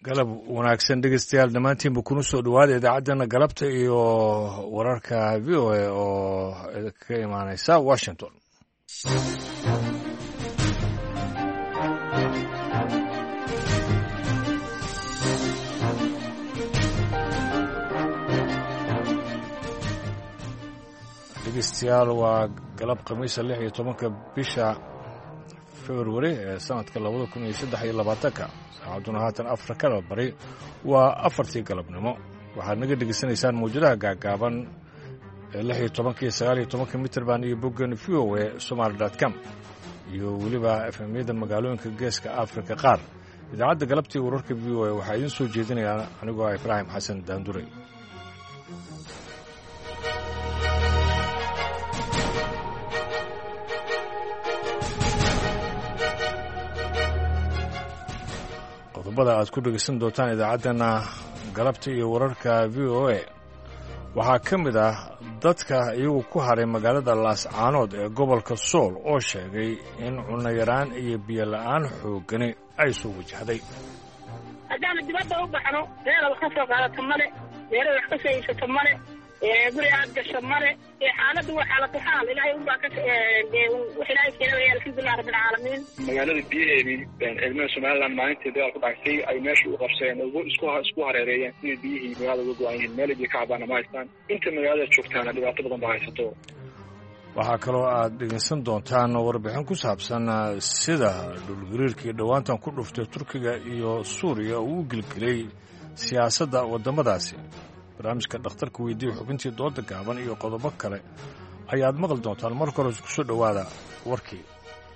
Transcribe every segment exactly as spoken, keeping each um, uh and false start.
galab wanaagsan dhegeystayaal dhammaantiinba kuna soo dhowaada idaacaddana galabta iyo wararka v o a oo ka imaaneysa washington dhegeystayaal waa galab khamiisa lix iyo tobanka bisha februari ee sanadka labada kun iyo saddex iyo labaatanka saacaduna haatan afrikada bari waa afartii galabnimo waxaad naga dhegeysanaysaan mawjadaha gaagaaban ee lix iyo tobanka iyo sagaal iyo tobanka mitrband iyo boggan v o a somaali dot com iyo weliba efemyada magaalooyinka geeska afrika qaar idaacadda galabtii wararka v o a waxaa idiin soo jeedinayaa anigoo ah ibraahim xasan daanduray qodobada aad ku dhegeysan doontaan idaacaddana galabta iyo wararka v o a waxaa ka mid ah dadka iyagu ku haray magaalada laascaanood ee gobolka sool oo sheegay in cunayaraan iyo biyo la'aan xooggani ay soo wajahday haddaanu dibadda u baxno meela wax ka soo qaadato male meela wax ka soo iibsato male guri aad gasho male xaaladdu waa xaalad xaal ilaahay unbaa ka wax ilaahay keenaya alxamdulilah rabbilcaalamiin magaalada biyaheedii ciidamada somaliland maalintii dagaal ku dhacsay ay meesha u qabseen ugu isku isku hareereeyeen sidii biyihii magaalada uga go-an yihiin meelay biyo ka cabaana ma haystaan inta magaalada joogtaana dhibaato badan baa haysato waxaa kaloo aad dhegeysan doontaan warbixin ku saabsan sida dhulgariirkii dhowaantan ku dhuftay turkiga iyo suuriya uu u gelgelay siyaasadda waddamadaasi barnaamijka dhakhtarka weydiiya xubintii dooda gaaban iyo qodobo kale ayaad maqli doontaan marka hore isku soo dhowaada warkii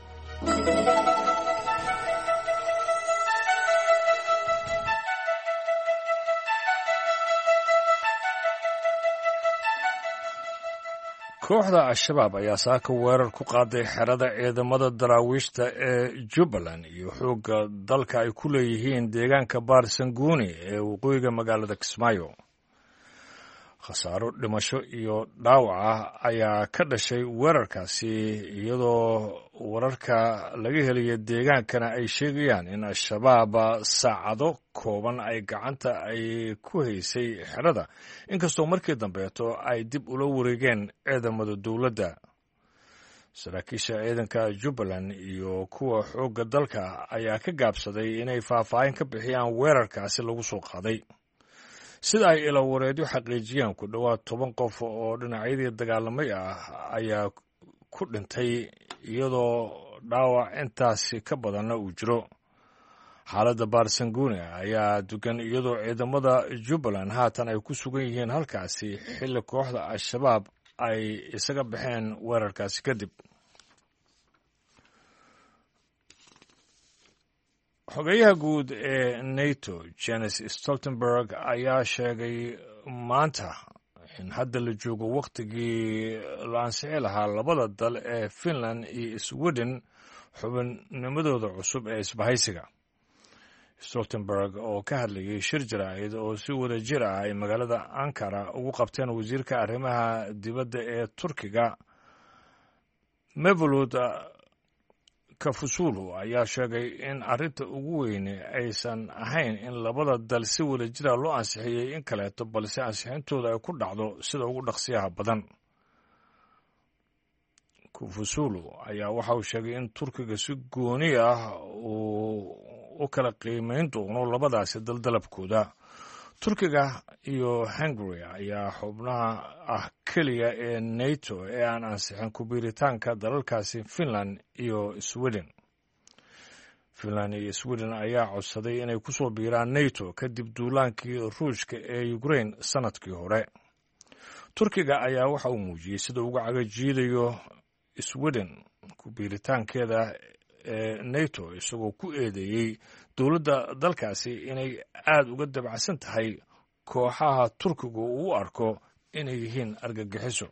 kooxda al-shabaab ayaa saaka weerar ku qaaday xerada ciidamada daraawiishta ee jubbaland iyo xoogga dalka ay ku leeyihiin deegaanka baarsanguuni ee waqooyiga magaalada kismaayo khasaaro dhimasho iyo dhaawac ah ayaa ka dhashay weerarkaasi iyadoo wararka laga helaya deegaankana ay sheegayaan in al-shabaab saacado kooban ay gacanta ay ku haysay xerada inkastoo markii dambeeto ay dib ula wareegeen ciidamada dowladda saraakiisha ciidanka jubbaland iyo kuwa xoogga dalka ayaa ka gaabsaday inay faahfaahin ka bixiyaan weerarkaasi lagu soo qaaday sida ay ilawareedyo xaqiijiyaan ku dhowaad toban qof oo dhinacyadii dagaalamay ah ayaa ku dhintay iyadoo dhaawac intaasi ka badanna uu jiro xaaladda baarsanguuni ayaa dugan iyadoo ciidamada jubbaland haatan ay ku sugan yihiin halkaasi xilli kooxda al-shabaab ay isaga baxeen weerarkaasi kadib xogeyaha guud ee nato janes stoltenberg ayaa sheegay maanta in hadda la joogo wakhtigii la ansixi lahaa labada dal ee finland iyo sweden xubinnimadooda cusub ee isbahaysiga stoltenberg oo ka hadlayay shir jaraa'id oo si wada jir ah ay magaalada ankara ugu qabteen wasiirka arrimaha dibadda ee turkiga mevlut kafusulu ayaa sheegay in arrinta ugu weyne aysan ahayn in labada dal si wada jira loo ansixiyey in kaleeto balse ansixintooda ay ku dhacdo sida ugu dhaqsiyaha badan kafusulu ayaa waxa uu sheegay in turkiga si gooni ah uu u kala qiimayn doono labadaasi daldalabkooda turkiga iyo hungary ayaa xubnaha ah keliya ee nato ee aan ansixin ku-biiritaanka dalalkaasi finland iyo sweden finland iyo sweden ayaa codsaday inay ku soo biiraan nato kadib duulaankii ruushka ee ukraine sannadkii hore turkiga ayaa waxa uu muujiyey sida uga cagajiidayo sweden ku-biiritaankeeda ee nato isagoo ku eedeeyey dowladda dalkaasi inay aad uga dabacsan tahay kooxaha turkigu uu u arko inay yihiin argagixiso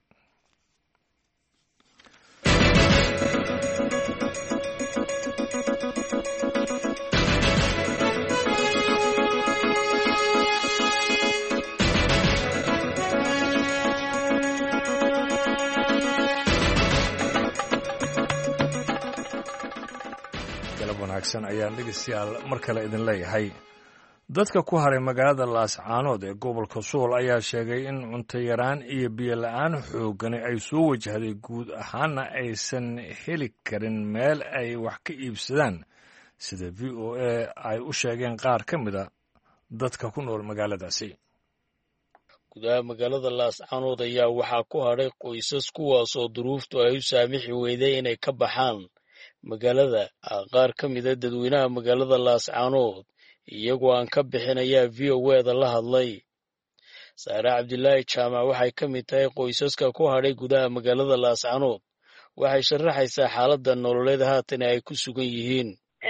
wanaagsan ayaan dhegeystayaal mar kale idin leeyahay dadka ku haray magaalada laascaanood ee gobolka sool ayaa sheegay in cunto yaraan iyo biyo la-aan xoogani ay soo wajahday guud ahaana aysan heli karin meel ay wax ka iibsadaan sida v o a ay u sheegeen qaar ka mida dadka ku nool magaaladaasi. gudaha magaalada laascaanood ayaa waxaa ku hadhay qoysas kuwaas oo duruuftu ay u saamixi weyday inay ka baxaan magaalada. qaar ka mida dadweynaha magaalada laascaanood iyagoo aan ka bixin ayaa v o a da la hadlay. saare cabdilaahi jaamac waxay ka mid tahay qoysaska ku hadhay gudaha magaalada laascaanood. waxay sharaxaysaa xaaladda nololeed haatan ay ku sugan yihiin.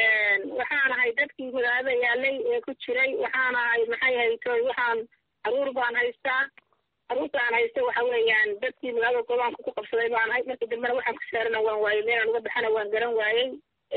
waxaan ahay dadkii magaalada yaalay ee ku jiray. waxaan ahay maxay haytoy waxaan caruur baan haystaa. caruurta aan haysta waxa weeyaan dadkii magaalada gobaanka ku qabsaday baan ahay. markii dambena waxaan ku saarana waan waayey, meelaan uga baxana waan garan waayey.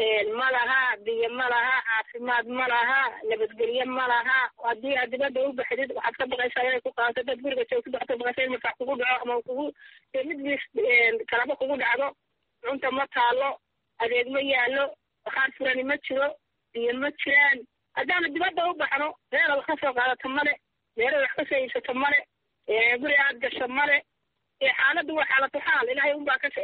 ma laha biyo, ma laha caafimaad, ma laha nabadgelyo, ma laha. haddii aad dibadda u baxdid waxaad ka baqaysaa inay ku qaato dad guriga joogtid, waxaad ka baqaysaa in markax kugu dhaco ama kugu midliis kalaba kugu dhacdo. cunta ma taalo, adeeg ma yaalo, bakhaar furani ma jiro, biyo ma jiraan. haddaana dibadda u baxno meel wax ka soo qaadato male, meelo wax ka soo iibsato male, guri aad gasho male. xaaladdu waa xaalatu xaal. ilaahay unbaa ka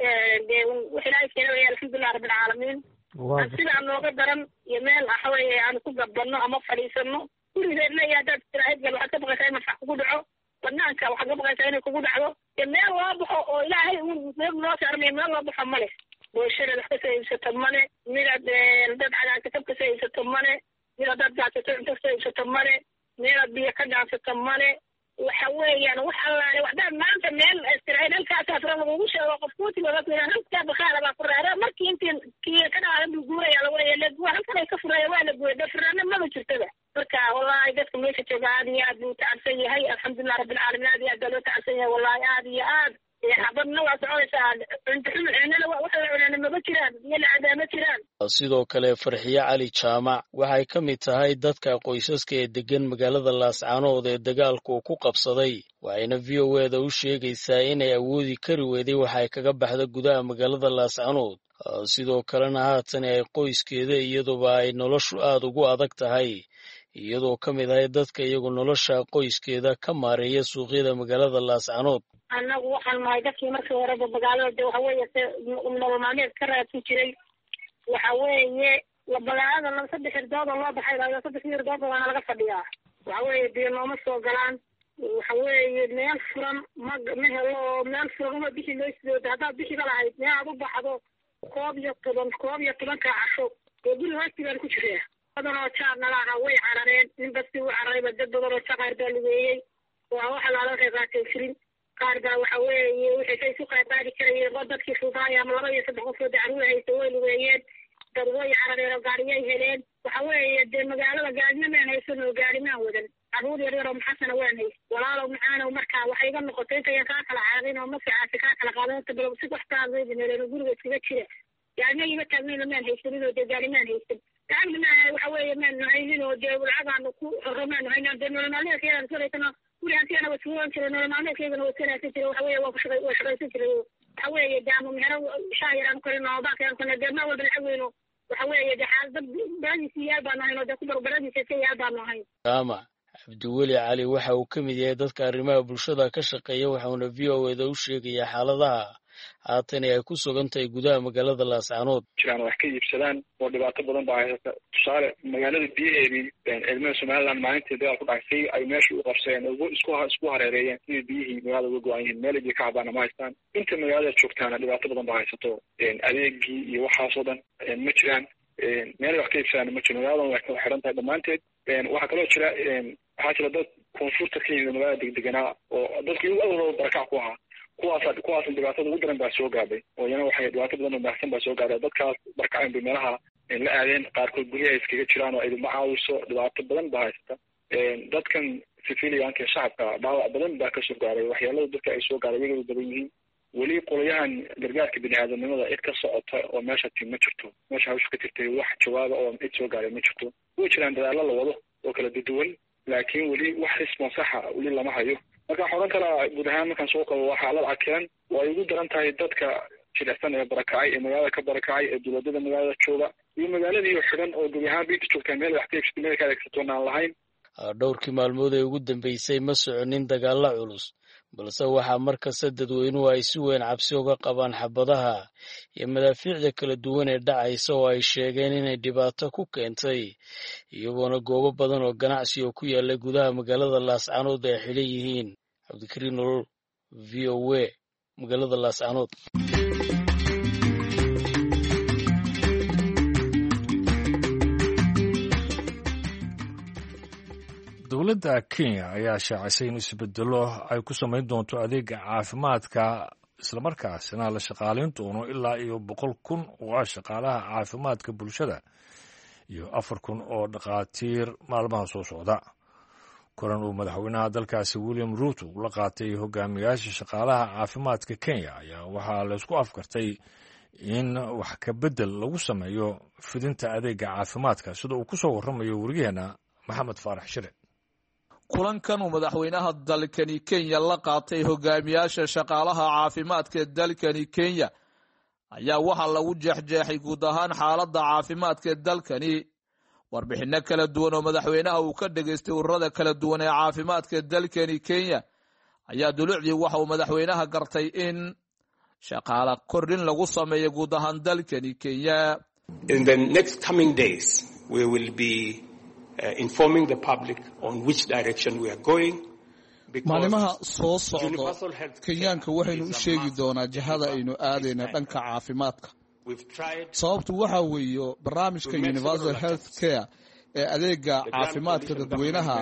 wax ilaahay keenaya alxamdulilah rabbilcaalamiin. sidaa nooga daran iyo meel waxaweye aan ku gabbanno ama fadhiisano gurigeedna iyo haddaad istiraahid gal waxaad ka baqaysaa in marfax kugu dhaco. banaanka waxaad ka baqaysaa inay kugu dhacdo. iyo meel loo baxo oo ilaahay meel noo saarmaya meel loo baxo male. booshadeed wax kasoo iibsato male, midaad dad cagaarkatab kasoo iibsato male, midaad dad gaadsato cunto kasoo iibsato male, meelaad biyo ka dhaansato male. waxa weeyaan wax allaale waxdaad maanta meel istiraahid halkaasaa fura lagugu sheego qof kuutigoodaan halkaa bakhaala baa furaara markii intii kii ka dhaadan buu guuraya laweeya halkan ay ka furaya waa la gooya dee furaana maba jirtada. marka wallahi dadka meesha jooga aad iyo aad buu tacabsan yahay. alxamdulilah rabbilcaalamiin aad iyo aad baa loo tacabsan yahay. wallahi aad iyo aad xabadna waa soconaysaa. cunto xumo cunana waxa la cunaana maba jiraan, biyo la cadaa ma jiraan. sidoo kale farxiye cali jaamac waxay ka mid tahay dadka qoysaska ee degan magaalada laascaanood ee dagaalku ku qabsaday. waxayna v o a da u sheegaysaa inay awoodi kari weyday waxa ay kaga baxda gudaha magaalada laascaanood. sidoo kalena haatan ay qoyskeeda iyaduba ay noloshu aad ugu adag tahay, iyadoo ka mid ahay dadka iyagu nolosha qoyskeeda ka maareeya suuqyada magaalada laascaanood. annagu waxaan nahay dadkii markii horeba magaalada de waxa weeye nolol maalmeed ka raadsan jiray. waxa weeye magaalada saddex irdood oo loo baxay layo saddex irdood waana laga fadhiyaa. waxa weeye biyo nooma soo galaan. waxa weeye meel furan ma ma helo oo meel furan uma bixi maysid. haddaad bixiba lahayd meel aad u baxdo koob iyo toban koob iyo tobanka casho oo guri hoostigaan ku jiraya. badan oo jaar nalaha way carareen. nin basti u cararayba dad badan oo jaqaar baa lugeeyey. waa waxa laala reeqaatay jirin. qaar baa waxa weeye wixii kay su qaadaadi karayeen oo dadkii fuudaaya ama laba iyo saddex qof oo caruur haysta way lugeeyeen. dad way carareen oo gaariyay heleen. waxa weeye dee magaalada gaadina maan haysan oo gaari maan wadan. caruur yar yar oo maxasana waan hayst. walaalow macaanow markaa waxay iga noqotay intayaan kaa kala caadin oo maficaasi kaa kala qaadan inta bal si waxtaadaydineeleen guriga iskaga jira. gaarina ima taagnayna maan haysanin oo dee gaari maan haysan. gacanta maa waxa weeye maan haynin oo dee lacagaanu ku xoro maanu haynan dee nolol maalmeedkayaan sulaysana guri hantiana waa sugan jira nolol maalmeedkaygana waa sanaasan jira. waxa weeye waa kushaqay waa shaqaysan jiray. waxa weeye dee ama mehero shaah yaraan korino baakayaan korino dee ma walba lacag weyno. waxa weeye dee xaal dad baradiisa yaal baanu ahayn oo dee ku barbaradiisa iska yaal baanu ahayn. jaamac cabdiweli cali waxa uu ka mid yahay dadka arrimaha bulshada ka shaqeeya. waxauna v o a da u sheegayaa xaaladaha haatan ay ku sugan tahay gudaha magaalada laascaanood. jiraan wax ka iibsadaan oo dhibaato badan baa haysata. tusaale magaalada biyaheedii ciidamada somaliland maalintii dagaal ku dhacsay ay meesha u qabsadeen ugu isku isku hareereeyeen sidii biyihii magaalada uga go-an yihiin. meel biyo ka cabaana ma haystaan. inta magaalada joogtaana dhibaato badan baa haysato. adeegii iyo waxaasoo dhan ma jiraan. meel wax ka iibsadaan ma jiro. magaaladan way kala xiran tahay dhammaanteed. waxaa kaloo jira waxaa jira dad koonfurta ka yimid magaalada degdeganaa oo dadkii ugu awalooba barakac ku ahaa. kuwaas kuwaas dhibaatada ugu daran baa soo gaadhay oo iyana waxay dhibaato badan oo baahsan baa soo gaadhay. dadkaas barkaceen bay meelaha la aadeen. qaarkood guryaha iskaga jiraan oo idinma caawiso. dhibaato badan baa haysata. dadkan civilianka shacabka dhaawac badan baa kasoo gaaray. waxyaalada dadka ay soo gaaray iyagoo badan yihiin. weli qolayahan gargaarka biniaadamnimada cid ka socota oo meesha ti ma jirto. meesha hawsha ka jirtay wax jawaaba oo cid soo gaaray ma jirto. way jiraan dadaalo la wado oo kala duwan, laakiin weli wax rismo saxa weli lama hayo. marka waxaan odhan karaa guud ahaan markaan soo qabo waa xaalad cakiran oo ay ugu daran tahay dadka jilicsan ee barakacay ee magaalada ka barakacay ee dowladada magaalada jooga iyo magaaladii xidhan oo gebi ahaan biinta joogtaan meel wax ka iibsatay meel ka adeegsatoon aan lahayn. dhowrkii maalmood ee ugu dambeysay ma soconin dagaalla culus balse waxaa markasta dadweynuhu ay si weyn cabsi uga qabaan xabadaha iyo madaafiicda kala duwan ee dhacaysa oo ay sheegeen inay dhibaato ku keentay iyagoona goobo badan oo ganacsi oo ku yaala gudaha magaalada laascaanood ay xidhan yihiin cabdikariin nolol v o a magaalada laascaanood. dowladda Kenya ayaa shaacisay in isbedelo ay ku samayn doonto adeega caafimaadka islamarkaasina la shaqaalayn doono ilaa iyo boqol kun oo ah shaqaalaha caafimaadka bulshada iyo afar kun oo dhakhaatiir maalmaha soo socda. kulan uu madaxweynaha dalkaasi William Ruto la qaatay hogaamiyaasha shaqaalaha caafimaadka Kenya ayaa waxaa la isku afkartay in wax ka bedel lagu sameeyo fidinta adeega caafimaadka sida uu ku soo warramayo wariyaheena Maxamed Faarax Shire. kulankan uu madaxweynaha dalkani Kenya la qaatay hogaamiyaasha shaqaalaha caafimaadka dalkani Kenya ayaa waxa lagu jeexjeexay guud ahaan xaaladda caafimaadka dalkani. warbixino kala duwan oo madaxweynaha uu ka dhageystay ururada kala duwan ee caafimaadka dalkani Kenya ayaa dulucdii waxa uu madaxweynaha gartay in shaqaale kordhin lagu sameeyo guud ahaan dalkani Kenya. In the next coming days we will be Uh, informing the public on which direction we are going. maalimaha soo socdo Kenyaanka waxaynu u sheegi doonaa jihada aynu aadayna dhanka caafimaadka. sababtu waxa weeyo barnaamijka Universal Health Care ee adeega caafimaadka dadweynaha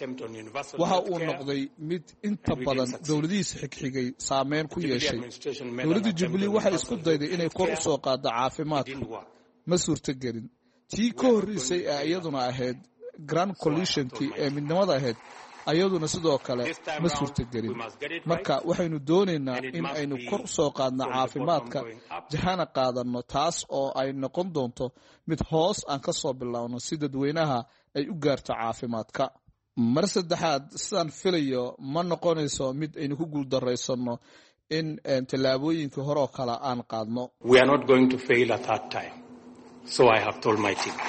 waxa uu noqday mid inta badan dowladihiisa xigxigay saameyn ku yeeshay. dowladda Jubilee waxay isku dayday inay kor u soo qaado caafimaadka ma suurtagelin. tii ka horreysay ee iyaduna ahayd Grand Coalition-kii ee midnimada ahayd ayaduna sidoo kale ma suurtagelin. marka waxaynu doonaynaa in aynu kor u soo qaadno caafimaadka jahana qaadano taas oo ay noqon doonto mid hoos aan ka soo bilowno si dadweynaha ay u gaarto caafimaadka. mar saddexaad sidaan filayo ma noqonayso mid aynu ku guuldarraysano in tallaabooyinkii hore oo kale aan qaadno. We are not going to fail at that time. So I have told my team.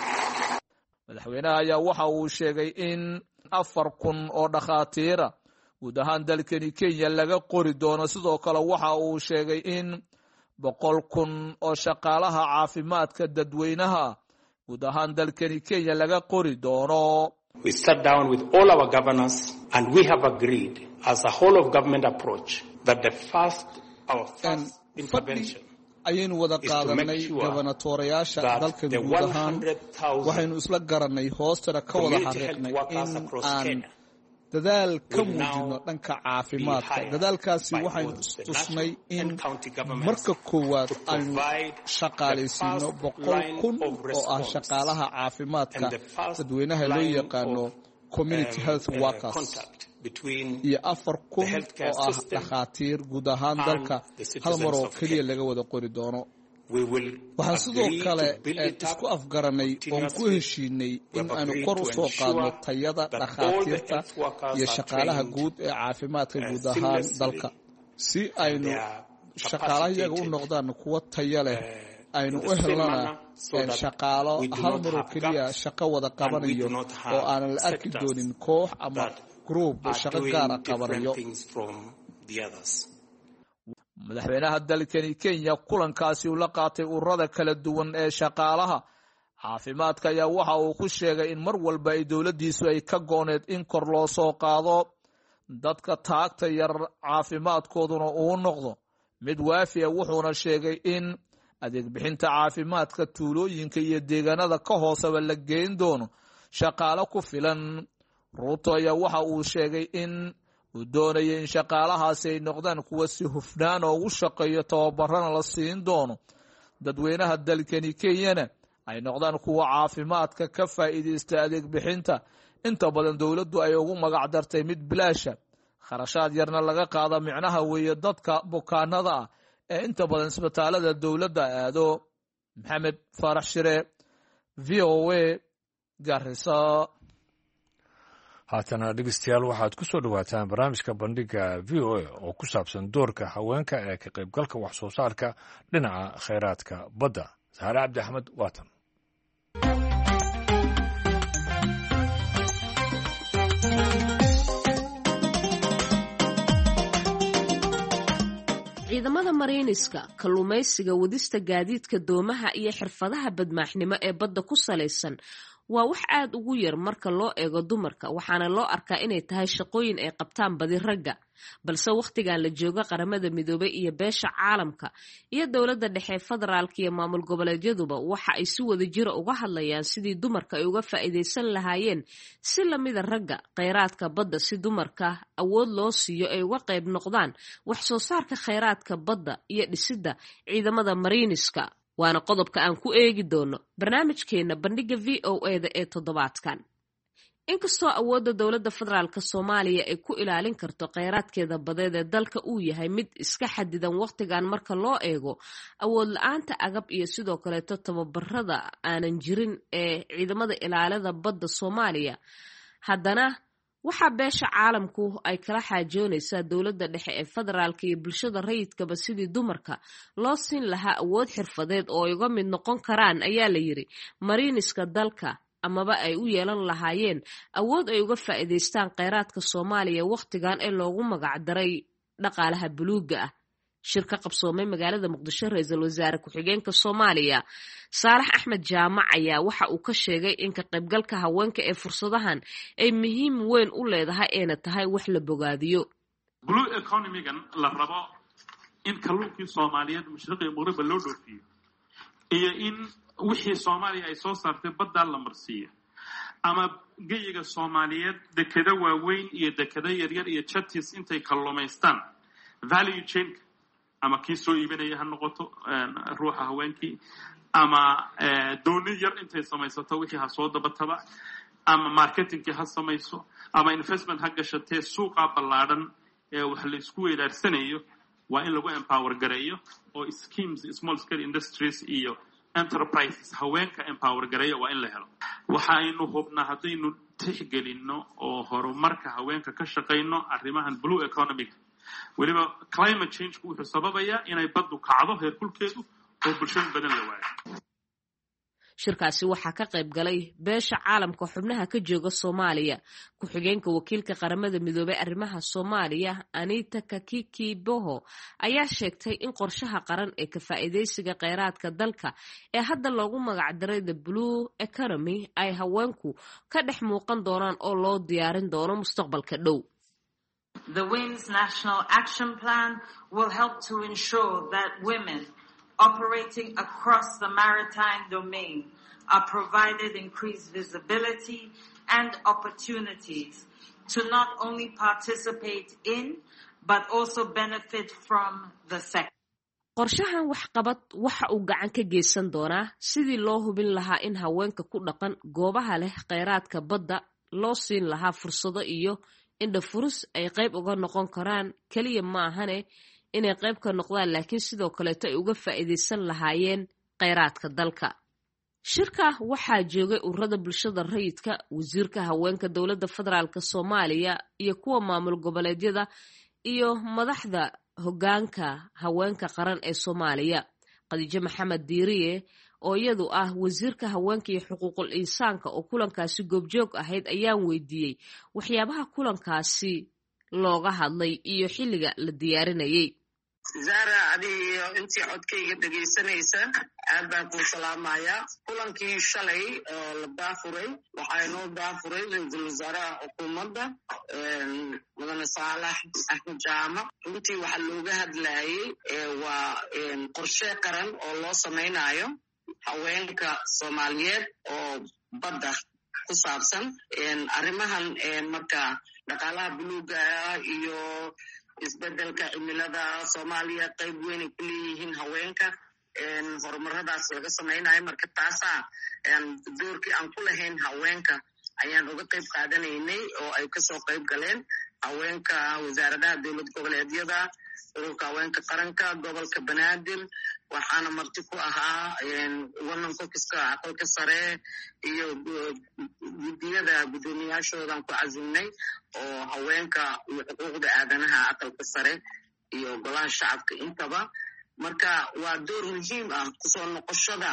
madaxweynaha ayaa waxa uu sheegay in afar kun oo dhakhaatiira guud ahaan dalkani Kenya laga qori doono. sidoo kale waxa uu sheegay in boqol kun oo shaqaalaha caafimaadka dadweynaha guud ahaan dalkani Kenya laga qori doono. We sat down with all our governors and we have agreed as a whole of government approach that the first our first intervention ayaynu wada qaadanay gobernatoreyaasha dalka guud ahaan waxaynu isla garanay hoostana ka wada xariiqnay in aan dadaal ka muujino dhanka caafimaadka. dadaalkaasi waxaynu istusnay in marka koowaad aynu shaqaalaysiino boqol kun oo ah shaqaalaha caafimaadka dadweynaha loo yaqaano community health workers iyo afar kun oo ah dhakhaatiir guud ahaan dalka hal mar oo keliya laga wada qori doono. waxaan sidoo kale isku afgaranay oon ku heshiinay in aanu kor u soo qaadno tayada dhakhaatiirta iyo shaqaalaha guud ee caafimaadka guud ahaan dalka si aynu shaqaalaha iyaga u noqdaan kuwo tayo leh aynu u helnana shaqaalo hal mar oo keliya shaqo wada qabanayo oo aanan la arki doonin koox ama group shaqo gaara qabanayo. madaxweynaha dalkani Kenya kulankaasi uu la qaatay ururada kala duwan ee shaqaalaha caafimaadka ayaa waxa uu ku sheegay in mar walba ay dowladdiisu ay ka gooneed in kor loo soo qaado dadka taagta yar caafimaadkooduna uu noqdo mid waafiya. wuxuuna sheegay in adeeg bixinta caafimaadka tuulooyinka iyo deegaanada ka hooseba la geyn doono shaqaale ku filan. Ruto ayaa waxa uu sheegay in uu doonayay in shaqaalahaasi ay noqdaan kuwa si hufnaan oo ugu shaqeeyo tababarana la siin doono dadweynaha dalkani Kenyana ay noqdaan kuwa caafimaadka ka faa'iideysta adeeg bixinta. inta badan dowladdu ay ugu magac dartay mid bilaasha kharashaad yarna laga qaado micnaha weeye dadka bukaanada ah ee inta badan isbitaalada dowladda aado. Maxamed Faarax Shire V O A Garissa. haatana dhegeystayaal waxaad ku soo dhawaataan barnaamijka bandhiga V O A oo ku saabsan doorka haweenka ee ka qaybgalka wax soo saarka dhinaca kheyraadka badda. Saare Cabdi Axmed waatan. ciidamada mariiniska kalluumaysiga wadista gaadiidka doomaha iyo xirfadaha badmaaxnimo ee badda ku salaysan waa wax aad ugu yar marka loo eego dumarka waxaana loo arkaa inay tahay shaqooyin ay qabtaan badi ragga balse wakhtigan la jooga qaramada midoobay iyo beesha caalamka iyo dowladda dhexe federaalka iyo maamul goboleedyaduba waxa ay si wada jira uga hadlayaan sidii dumarka ay uga faa'iidaysan lahaayeen si lamida ragga kheyraadka badda si dumarka awood loo siiyo ay uga qayb noqdaan wax soo saarka kheyraadka badda iyo dhisidda ciidamada mariiniska waana qodobka aan ku eegi doono barnaamijkeena bandhiga v o e da ee toddobaadkan inkastoo awoodda dowladda federaalk soomaaliya ay ku ilaalin karto kheyraadkeeda badeed ee dalka uu yahay mid iska xadidan wakhtigan marka loo eego awood la-aanta agab iyo sidoo kaleeto tababarada aanan jirin ee ciidamada ilaalada badda soomaaliya haddana waxaa beesha caalamku ay kala xaajoonaysaa dowladda dhexe ee federaalka iyo bulshada rayidkaba sidii dumarka loo siin lahaa awood xirfadeed oo ay uga mid noqon karaan ayaa la yiri mariiniska dalka amaba ay u yeelan lahaayeen awood ay uga faa'iidaystaan kheyraadka soomaaliya wakhtigan ee loogu magacdaray dhaqaalaha buluuga ah shir ka qabsoomay magaalada muqdisho ra-iisul wasaare ku-xigeenka soomaaliya saalax axmed jaamac ayaa waxa uu ka sheegay in ka qaybgalka haweenka ee fursadahan ay muhiim weyn u leedahay eena tahay wax la bogaadiyo blue economigan la rabo in kalluunkii soomaaliyeed mashriqi muqriba loo dhoofiyo iyo in wixii soomaaliya ay soo saartay baddaa la marsiiyo ama geyiga soomaaliyeed dekeda waaweyn iyo dekeda yaryar iyo chatis intay kalluumaystaan value chainka ama kii soo iibinaya ha noqoto ruuxa haweenkii ama dooni yar intay samaysato wixii ha soo dabataba ama marketingkii ha samayso ama investment ha gashatee suuqa ballaadhan ee wax la isku weydaarsanayo waa in lagu empower gareeyo oo schemes small scale industries iyo enterprises haweenka empower gareeyo waa in la helo waxaynu hubnaa haddaynu tixgelinno oo horumarka haweenka ka shaqayno arrimahan blue economic weliba climate change-ku wuxuu sababayaa inay baddu kacdo heerkulkeedu oo bulshooyin badan la waayo shirkaasi waxaa ka qayb galay beesha caalamka xubnaha ka jooga soomaaliya ku-xigeenka wakiilka qaramada midoobay arrimaha soomaaliya anita kakiki boho ayaa sheegtay in qorshaha qaran ee ka faa'iidaysiga kheyraadka dalka ee hadda loogu magacdaray the blue economy ay haweenku ka dhex muuqan doonaan oo loo diyaarin doono mustaqbalka dhow. The W I N S National Action Plan will help to ensure that women operating across the maritime domain are provided increased visibility and opportunities to not only participate in but also benefit from the sector. qorshahan waxqabad waxa uu gacan ka geysan doonaa sidii loo hubin lahaa in haweenka ku dhaqan goobaha leh kheyraadka badda loo siin lahaa fursado iyo indha furus ay qayb uga noqon karaan kaliya ma ahane inay qayb ka noqdaan laakiin sidoo kaleeto ay uga faa'iidaysan lahaayeen kheyraadka dalka. shirka waxaa joogay ururada bulshada rayidka wasiirka haweenka dowladda federaalk soomaaliya iyo kuwa maamul goboleedyada iyo madaxda hoggaanka haweenka qaran ee soomaaliya khadiijo maxamed diiriye oo iyadu ah wasiirka haweenka iyo xuquuqul insaanka oo kulankaasi goobjoog ahayd ayaan weydiiyey waxyaabaha kulankaasi looga hadlay iyo xilliga la diyaarinayay. zara adiyo intii codkayga dhegaysanaysa aad baan kuu salaamayaa. kulankii shalay oo la daafuray waxaa inoo daafuray ra-iisul wasaaraha xukuumadda mudane saalax axmed jaamac. runtii waxaa looga hadlayay waa qorshe qaran oo loo samaynayo haweenka soomaaliyeed oo badda ku saabsan arrimahan marka dhaqaalaha buluuga ah iyo isbedelka cimilada soomaaliya qayb weyn ay ku leeyihiin haweenka horumaradaas laga samaynayo marka taasaa doorkii aan ku lahayn haweenka ayaan uga qayb qaadanaynay oo ay kasoo qayb galeen haweenka wasaaradaha dowlad goboleedyada ururka haweenka qaranka gobolka banaadir waxaana marti ku ahaa women caucuska aqalka sare iyo guddiyada guddoomiyaashoodan ku cazimnay oo haweenka iyo xuquuqda aadanaha aqalka sare iyo golaha shacabka intaba. marka waa door muhiim ah kusoo noqoshada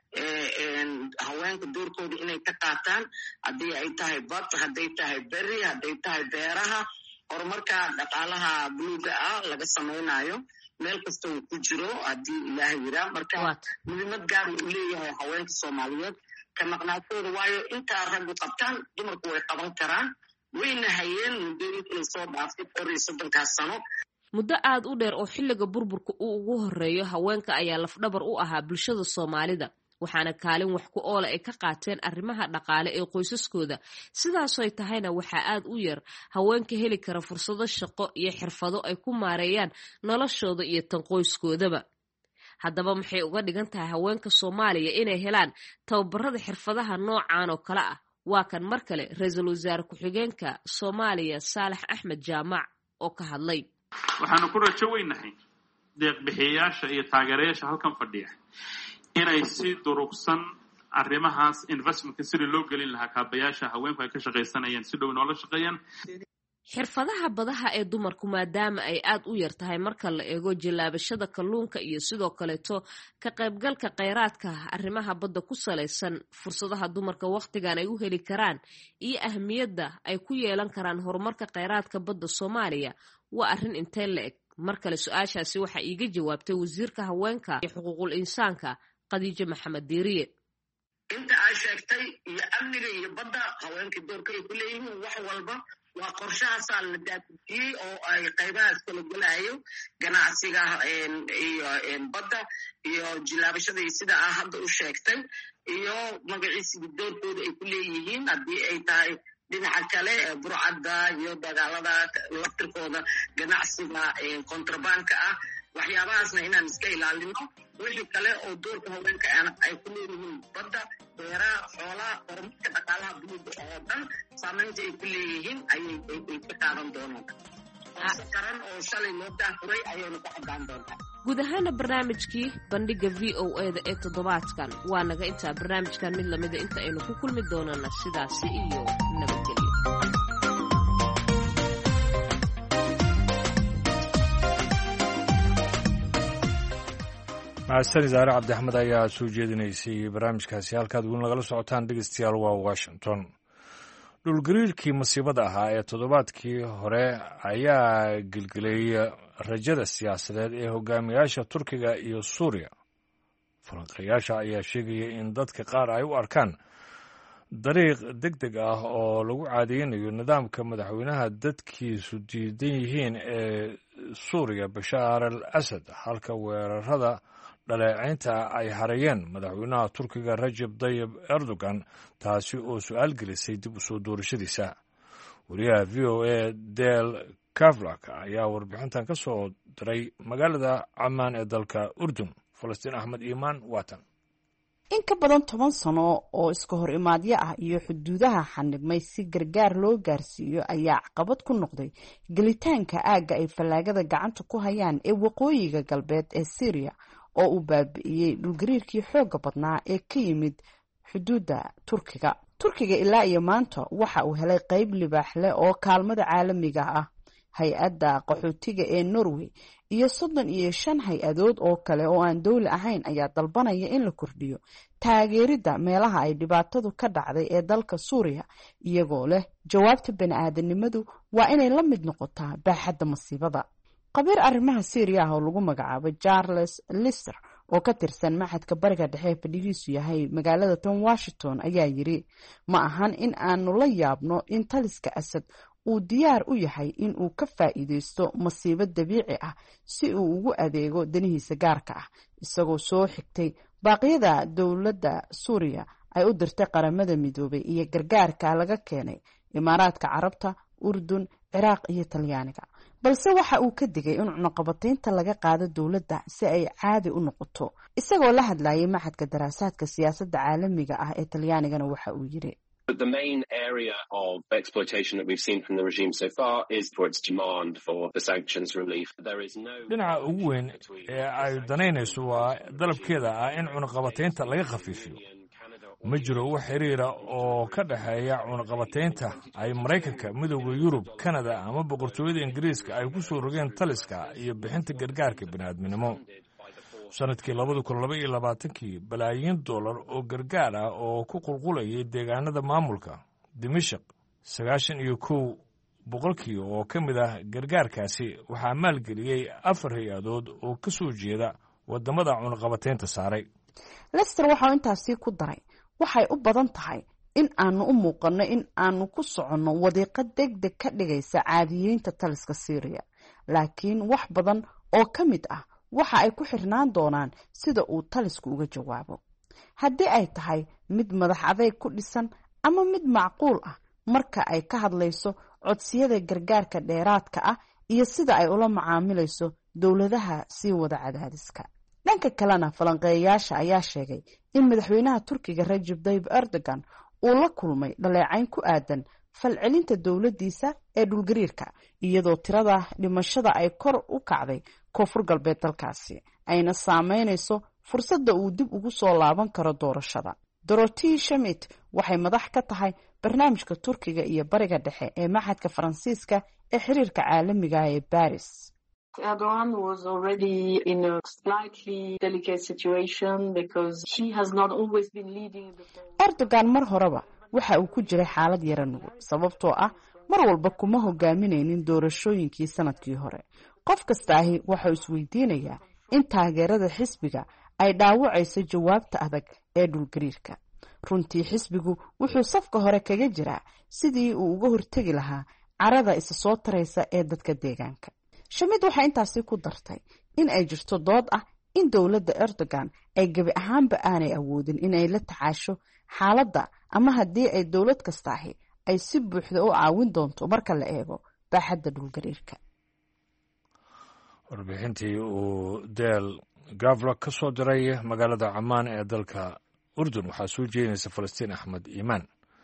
haweenka doorkooda inay ka qaataan haddii ay tahay bad hadday tahay beri hadday tahay beeraha horumarka dhaqaalaha buluuga ah laga samaynayo meel kasta uu ku jiro haddii ilaahay yiraa marka muhiimad gaar uu leeyahay haweenka soomaaliyeed ka maqnaantooda waayo intaa raggu qabtaan dumarku way qaban karaan wayna hayeen muddooyinkii soo dhaaftay dhowr iyo soddonkaas sano muddo aad u dheer oo xilliga burburka uu ugu horeeyo haweenka ayaa lafdhabar u ahaa bulshada soomaalida waxaana kaalin wax ku oola ay ka qaateen arrimaha dhaqaale ee qoysaskooda sidaasoy tahayna waxaa aad u yar haweenka heli kara fursado shaqo iyo xirfado ay ku maareeyaan noloshooda iyo tan qoyskoodaba haddaba maxay uga dhigan tahay haweenka soomaaliya inay helaan tababarada xirfadaha noocan oo kale ah waa kan mar kale ra-iisul wasaare ku-xigeenka soomaaliya saalax axmed jaamac oo ka hadlay waxaanu ku rajo weynahay deeqbixiyayaasha iyo taageerayaasha halkan fadhiya inay si durugsan arrimahaas investmentka sidii loo gelin lahaa kaabayaasha haweenku ay ka shaqaysanayeen si dhow noola shaqeeyaan xirfadaha badaha ee dumarku maadaama ay aad u yar tahay marka la eego jilaabashada kalluunka iyo sidoo kaleeto ka qaybgalka kheyraadka arrimaha badda ku salaysan fursadaha dumarka wakhtigan ay u heli karaan iyo ahmiyadda ay ku yeelan karaan horumarka kheyraadka badda soomaaliya waa arrin intee la eg mar kale su-aashaasi waxaa iiga jawaabtay wasiirka haweenka iyo xuquuqul insaanka khadiijo maxamed diiriye inta aa sheegtay iyo amniga iyo badda haweenka doorka ay ku leeyihiin wax walba waa qorshahaasaa la daadejiyey oo ay qaybahaas kala gelayo ganacsiga iyo badda iyo jilaabashada iyo sida aa hadda u sheegtay iyo magaciisiga doorkooda ay ku leeyihiin haddii ay tahay dhinaca kale burcadda iyo dagaalada laftirkooda ganacsiga kontrabanka ah waxyaabahaasna inaan iska ilaalino wixii kale oo doorka haweenka ay ku leeyihiin badda beeraha xoolaha horumarka dhaqaalaha bulida oo dhan saamaynta ay ku leeyihiin ayay ka qaadan doonaan qaran oo shalay loo daafuray ayayna ka caddaan doontaa guud ahaana barnaamijkii bandhiga v o eda ee toddobaadkan waa naga intaa barnaamijkan mid lamida inta aynu ku kulmi doonana sidaasi iyo nabadgelyo mahadsan saare cabdi axmed ayaa soo jeedinaysay barnaamijkaasi halkaad weli nagala socotaan dhegeystayaal waa washington dhulgariirkii masiibada ahaa ee toddobaadkii hore ayaa gelgelay rajada siyaasadeed ee hogaamiyaasha turkiga iyo suuriya falanqeeyaasha ayaa sheegaya in dadka qaar ay u arkaan dariiq deg deg ah oo lagu caadeynayo nidaamka madaxweynaha dadkiisu diidan yihiin ee suuriya bashaar al asad halka weerarada dhaleecaynta ay harayeen madaxweynaha turkiga rajab tayyib erdogan taasi oo su-aal gelisay dib u soo doorashadiisa wariyaha v o a del kavlak ayaa warbixintan ka soo diray magaalada camaan ee dalka urdun falastiin axmed iimaan waatan in ka badan toban sano oo iska hor imaadyo ah iyo xuduudaha xanibmay si gargaar loo gaarsiiyo ayaa caqabad ku noqday gelitaanka aagga ay fallaagada gacanta ku hayaan ee waqooyiga galbeed ee syriya oo uu baabi'iyey dhulgariirkii xooga badnaa ee ka yimid xuduudda turkiga turkiga ilaa iyo maanta waxa uu helay qayb libaax leh oo kaalmada caalamiga ah hay-adda qaxootiga ee norway iyo soddon iyo shan hay-adood oo kale oo aan dowli ahayn ayaa dalbanaya in la kordhiyo taageeridda meelaha ay dhibaatadu ka dhacday ee dalka suuriya iyagoo leh jawaabta bani-aadanimadu waa inay la mid noqotaa baaxadda masiibada qabiir arrimaha syriya ah oo lagu magacaabo charles lister oo ka tirsan maxadka bariga dhexe ee fadhigiisu yahay magaalada tan washington ayaa yiri ma ahan in aanu la yaabno in taliska asad uu diyaar u yahay in uu ka faa'iideysto masiibo dabiici ah si uu ugu adeego danihiisa gaarka ah isagoo soo xigtay baaqyada dowladda suuriya ay u dirtay qaramada midoobay iyo gargaarka laga keenay imaaraadka carabta urdun ciraaq iyo talyaaniga balse waxa uu ka digay in cunaqabataynta laga qaado dowladda si ay caadi u noqoto isagoo la hadlayay maxadka daraasaadka siyaasadda caalamiga ah ee talyaanigana waxa uu yiri But the main area of exploitation that we've seen from the regime so far is for its demand for the sanctions relief. There is no dhinaca ugu weyn ee ay danaynayso waa dalabkeeda ah in cunaqabataynta laga khafiifiyo ma jiro wax xiriira oo ka dhexeeya cunaqabataynta ay maraykanka midowda yurub kanada ama boqortooyada ingiriiska ay ku soo rogeen taliska iyo bixinta gargaarka bini'aadminimo sanadkii labada kun laba iyo labaatankii balaayiin dollar oo gargaar ah oo ku qulqulayay deegaanada maamulka dimashaq sagaashan iyo kow boqolkii oo ka mid ah gargaarkaasi waxaa maalgeliyey afar hay-adood oo ka soo jeeda waddamada cunaqabateynta saaray. lester waxau intaasii ku daray waxay u badan tahay in aanu u muuqanno in aanu ku soconno wadiiqo deg deg ka dhigaysa caadiyeynta taliska syriya, laakiin wax badan oo ka mid ah waxa ay ku xirnaan doonaan sida uu talisku uga jawaabo. haddii ay tahay mid madax adeyg ku dhisan ama mid macquul ah marka ay ka hadlayso codsiyada gargaarka dheeraadka ah iyo sida ay ula macaamilayso dowladaha sii wada cadaadiska. dhanka kalena falanqeeyayaasha ayaa sheegay in madaxweynaha turkiga Recep Tayyip Erdogan uu la kulmay dhaleecayn ku aadan falcelinta dowladiisa ee dhulgariirka, iyadoo tirada dhimashada ay kor u kacday koonfur galbeed dalkaasi ayna saameynayso fursadda uu dib ugu soo laaban karo doorashada. Dorothy Schmidt waxay madax ka tahay barnaamijka Turkiga iyo Bariga Dhexe ee Maxadka Faransiiska ee xiriirka caalamiga ah ee Paris. Erdogan was already in a slightly delicate situation because he has not always been leading the Erdogan mar horeba waxa uu ku jiray xaalad yara nugul sababtoo ah mar walba kuma hogaaminaynin doorashooyinkii sanadkii hore. qof kastaahi waxa uu isweydiinayaa in taageerada xisbiga ay dhaawacayso jawaabta adag ee dhulgariirka. runtii xisbigu wuxuu safka hore kaga jiraa sidii uu uga hortegi lahaa carada isa soo taraysa ee dadka deegaanka. Schmidt waxay intaasi ku dartay in ay jirto dood ah in dowladda Erdogan ay gebi ahaanba aanay awoodin in ay la tacaasho xaaladda ama haddii ay dowlad kastaahi ay si buuxda u caawin doonto marka la eego baaxadda dhulgariirka. warbixintii uu Del Gavra ka soo diray magaalada Ammaan ee dalka Urdun waxaa soo jeedinaysa Falastiin Axmed Iimaan.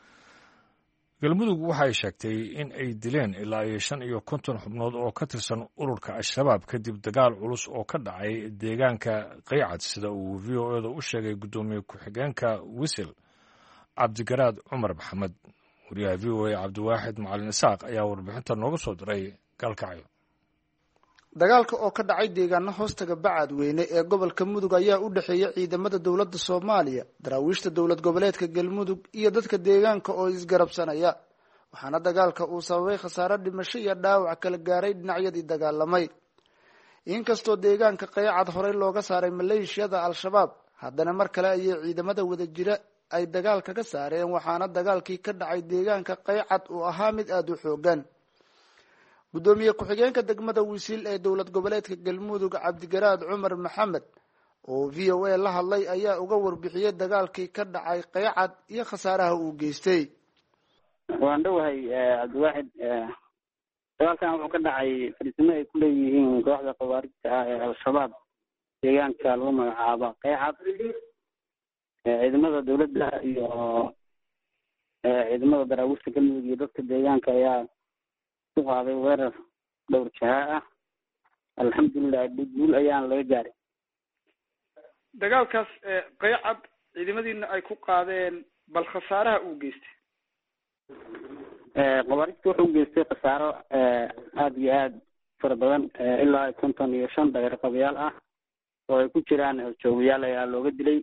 galmudug waxay sheegtay in ay dileen ilaa iyo shan iyo konton xubnood oo ka tirsan ururka al-shabaab kadib dagaal culus oo ka dhacay deegaanka Qaycad, sida uu v o eda u sheegay gudoomiye ku-xigeenka Wisil Cabdigaraad Cumar Maxamed. wariyaha v o a Cabdiwaaxid Macalin Isaaq ayaa warbixinta nooga soo diray Galkacyo. dagaalka oo ka dhacay deegaano hoostaga Bacadweyne ee gobolka Mudug ayaa u dhaxeeyay ciidamada dowladda Soomaaliya, daraawiishta dowlad goboleedka Galmudug iyo dadka deegaanka oo isgarabsanaya, waxaana dagaalka uu sababay khasaare dhimasho iyo dhaawac kala gaaray dhinacyadii dagaalamay. inkastoo deegaanka Qaycad horey looga saaray maleeshiyada al-shabaab, haddana mar kale ayay ciidamada wada jira ay dagaalka ka saareen, waxaana dagaalkii ka dhacay deegaanka Qaycad uu ahaa mid aad u xoogan. gudoomiye ku-xigeenka degmada Wisil ee dowlad goboleedka Galmudug Cabdigaraad Cumar Maxamed oo v o a la hadlay ayaa uga warbixiyay dagaalkii ka dhacay Qaycad iyo khasaaraha uu geystay. waan dhawahay Cabdiwaaxid, dagaalkan wuxuu ka dhacay fariisimo ay ku leeyihiin kooxda khawaarijta ah ee al-shabaab deegaanka lagu magacaabo Qaycad. ciidamada dowladda iyo ciidamada daraawiishta Galmudug iyo dadka deegaanka ayaa ku qaaday weerar dhowr jaha ah. alxamdulilah guul ayaan laga gaaray. dagaalkaas Qaycad ciidamadiina ay ku qaadeen, bal khasaaraha uu geystay. khawaarijta wuxuu geystay khasaaro aada iyo aada fara badan, ilaa konton iyo shan dareer qabayaal ah oo ay ku jiraan joogayaal ayaa looga dilay.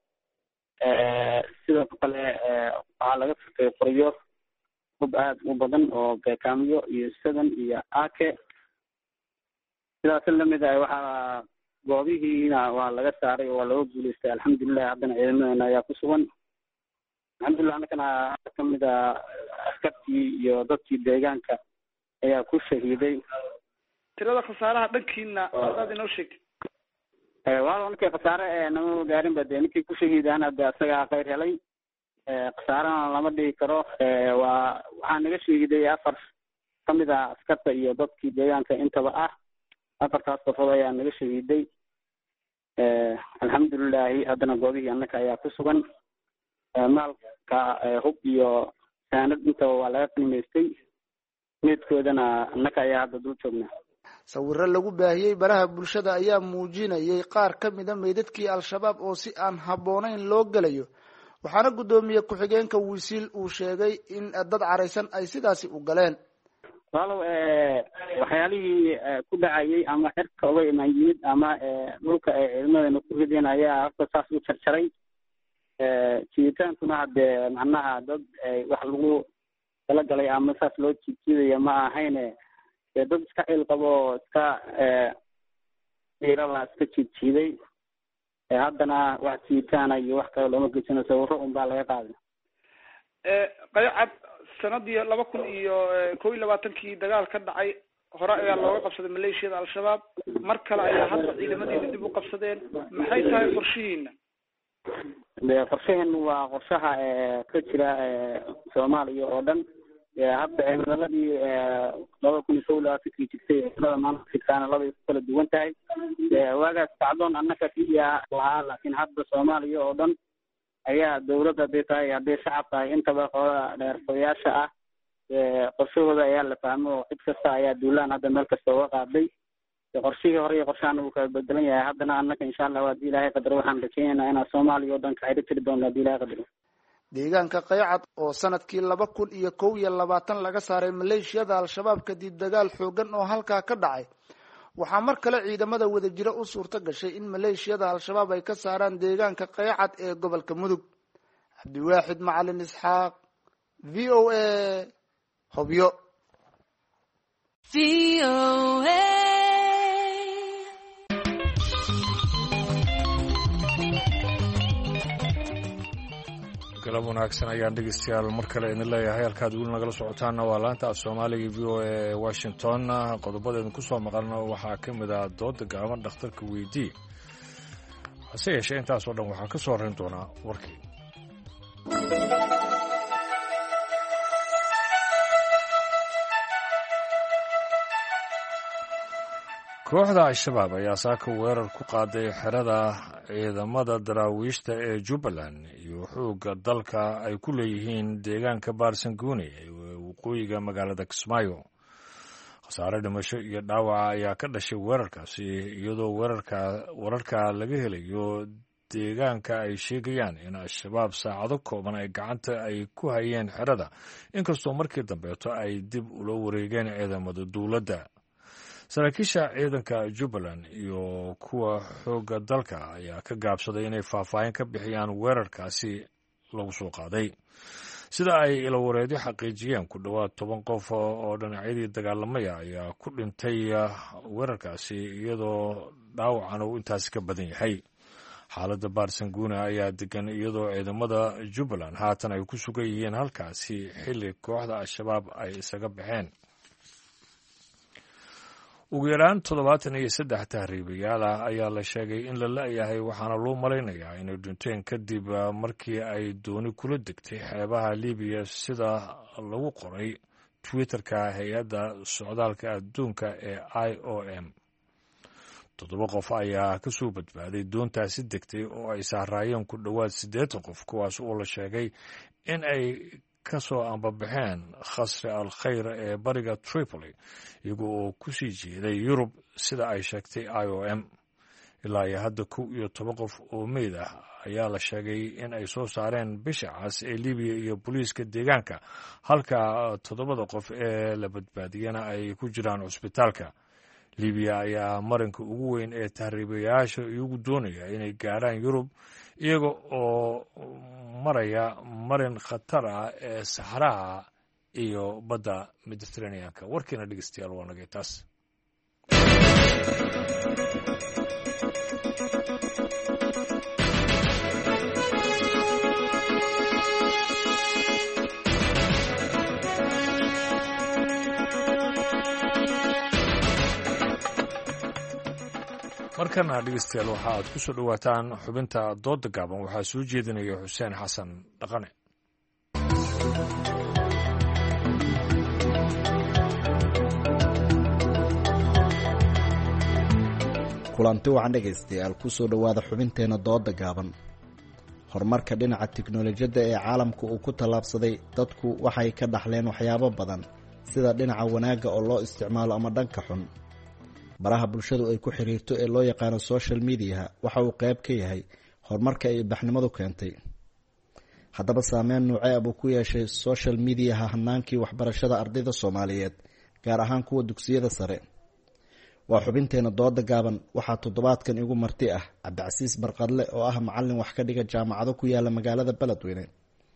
sidoo kale waxaa laga furtay qoryo hub aada u badan oo beekaamyo iyo sadan iyo ake. sidaas lamid ah waxaa goobihiina waa laga saaray oo waa looga guuleystay alxamdulilah. haddana ciidamadeena ayaa ku sugan alxamdulilah. annakana kamid a askartii iyo dadkii deegaanka ayaa ku shahiiday. tirada khasaaraha dhankiina aad inoo sheegtay. waa ninkii khasaare nama gaarin ba dee ninkii ku shahiidaan hadda isagaa khayr helay. khasaarana lama dhigi karo. waa waxaa naga shahiiday afar kamid ah askarta iyo dadkii deegaanka intaba ah. afartaas qofood ayaa naga shahiiday. alxamdulilahi. haddana goobihii annaka ayaa ku sugan. maalka hub iyo saanad intaba waa laga qiimaystay. meedkoodana annaka ayaa hadda dul joognaa. sawirro lagu baahiyey baraha bulshada ayaa muujinayay qaar ka mid a meydadkii al-shabaab oo si aan habboonayn loo gelayo, waxaana gudoomiye ku-xigeenka Wisil uu sheegay in dad caraysan ay sidaasi u galeen. walow waxyaalihii ku dhacayay ama xirka uga imaan yimid ama dhulka ay ciidamadana ku rideen ayaa horta saas u jarjaray. jiitaankuna haddee macnaha dad wax lagu talagalay ama saas loo jiidjiidaya ma ahayne dad iska cil qabo oo iska diirala iska jiidjiiday haddana wax jiitaana iyo wax kale looma geysano sawiro un baa laga qaaday. qaycad sanadii laba kun iyo kow iyo labaatankii dagaal ka dhacay hore ayaa looga qabsaday maleeshiyada al-shabaab, mar kale ayaa hadda ciidamadiina dib u qabsadeen. maxay tahay qorshihiina? qorshaheenu waa qorshaha ka jira soomaaliya oo dhan. hadda cimiladii laba kun iyo kow iyo labaatankii jirtay cimilada maanta jirtaana labay ku kala duwan tahay. waagaas kacdoon annaka keliya lahaa, laakiin hadda soomaaliya oo dhan ayaa dawladda hadday tahay hadday shacab tahay intaba qolada dheerfoyaasha ah qorshahooda ayaa la fahmo oo cid kasta ayaa duulaan hadda meel kasta uga qaaday. qorshihii hore iyo qorshahan uu kala bedelan yahay. haddana annaka insha allah haddii ilaahay qadaro waxaan rajeynaynaa inaan soomaaliya oo dhan ka xidhi tiri doono haddii ilaahay qadaro. deegaanka qaycad oo sanadkii laba kun iyo kow iyo labaatan laga saaray maleeshiyada al-shabaab kadib dagaal xoogan oo halkaa ka dhacay, waxaa mar kale ciidamada wadajiro u suurto gashay in maleeshiyada al-shabaab ay ka saaraan deegaanka qaycad ee gobolka mudug. cabdiwaaxid macalin isxaaq, v o a, hobyo. galab wanaagsan ayaan dhegeystayaal mar kale idin leeyahay. halkaad weli nagala socotaanna waa laanta af soomaaliga v o a washington. qodobadeedin kusoo maqalna waxaa ka mid ah dooda gaaban dhakhtarka weydii. hase yeeshee intaasoo dhan waxaa ka soo horeyn doonaa warkii. kooxda al-shabaab ayaa saaka weerar ku qaaday xerada ciidamada daraawiishta ee jubbaland iyo xoogga dalka ay ku leeyihiin deegaanka baarsanguuni ee waqooyiga magaalada kismaayo. khasaare dhimasho iyo dhaawaca ayaa ka dhashay weerarkaasi, iyadoo weerarka wararka laga helayo deegaanka ay sheegayaan in al-shabaab saacado kooban ay gacanta ay ku hayeen xerada, inkastoo markii dambeeto ay dib ula wareegeen ciidamada dowladda. saraakiisha ciidanka jubbaland iyo kuwa xoogga dalka ayaa ka gaabsaday inay faahfaahin ka bixiyaan weerarkaasi lagu soo qaaday. sida ay ilawareedyo xaqiijiyeen, ku dhowaad toban qof oo dhinacyadii dagaalamaya ayaa ku dhintay weerarkaasi, iyadoo dhaawacan uu intaasi ka badan yahay. xaaladda baarsanguuna ayaa degan, iyadoo ciidamada jubbaland haatan ay ku sugan yihiin halkaasi xilli kooxda al-shabaab ay isaga baxeen. ugu yaraan toddobaatan iyo saddex tahriibayaal ah ayaa la sheegay in la la-yahay, waxaana loo malaynayaa inay dhinteen kadib markii ay dooni kula degtay xeebaha libiya, sida lagu qoray twitterka hay-adda socdaalka adduunka ee i o m. toddoba qof ayaa ka soo badbaaday doontaasi degtay oo ay saaraayeen ku dhowaad siddeetan qof, kuwaas oo la sheegay in ay ka soo ambabaxeen khasri al khayr ee bariga Tripoli, iyaga oo ku sii jeeday Yurub, sida ay sheegtay i o m. ilaa iyo hadda kow iyo toban qof oo meyd ah ayaa la sheegay in ay soo saareen bisha cas ee libiya iyo booliiska deegaanka, halka toddobada qof ee la badbaadiyana ay ku jiraan cusbitaalka. libiya ayaa marinka ugu weyn ee tahriibayaasha iyagu doonaya inay gaaraan Yurub, iyaga oo maraya marin khatar ah ee saxaraha iyo badda mediterraneanka. warkiina dhegeystayaal waa nagay taas. markana dhegeystayaal waxa aad ku soo dhowaataan xubinta dooda gaaban. waxaa soo jeedinaya xuseen xasan dhaqane. kulanti wacan dhegaystayaal ku soo dhowaada xubinteena dooda gaaban. horumarka dhinaca tiknolojiyadda ee caalamka uu ku tallaabsaday, dadku waxay ka dhaxleen waxyaabo badan, sida dhinaca wanaagga oo loo isticmaalo ama dhanka xun. baraha bulshadu ay ku xiriirto ee loo yaqaano social mediaha waxa uu qayb ka yahay horumarka ay baxnimadu keentay. haddaba saameyn noocee buu ku yeeshay social mediaha hanaankii waxbarashada ardayda Soomaaliyeed, gaar ahaan kuwa dugsiyada sare? waa xubinteena dooda gaaban. waxaa toddobaadkan igu marti ah Cabdicasiis Barqadle oo ah macallin wax ka dhiga jaamacado ku yaala magaalada Beledweyne,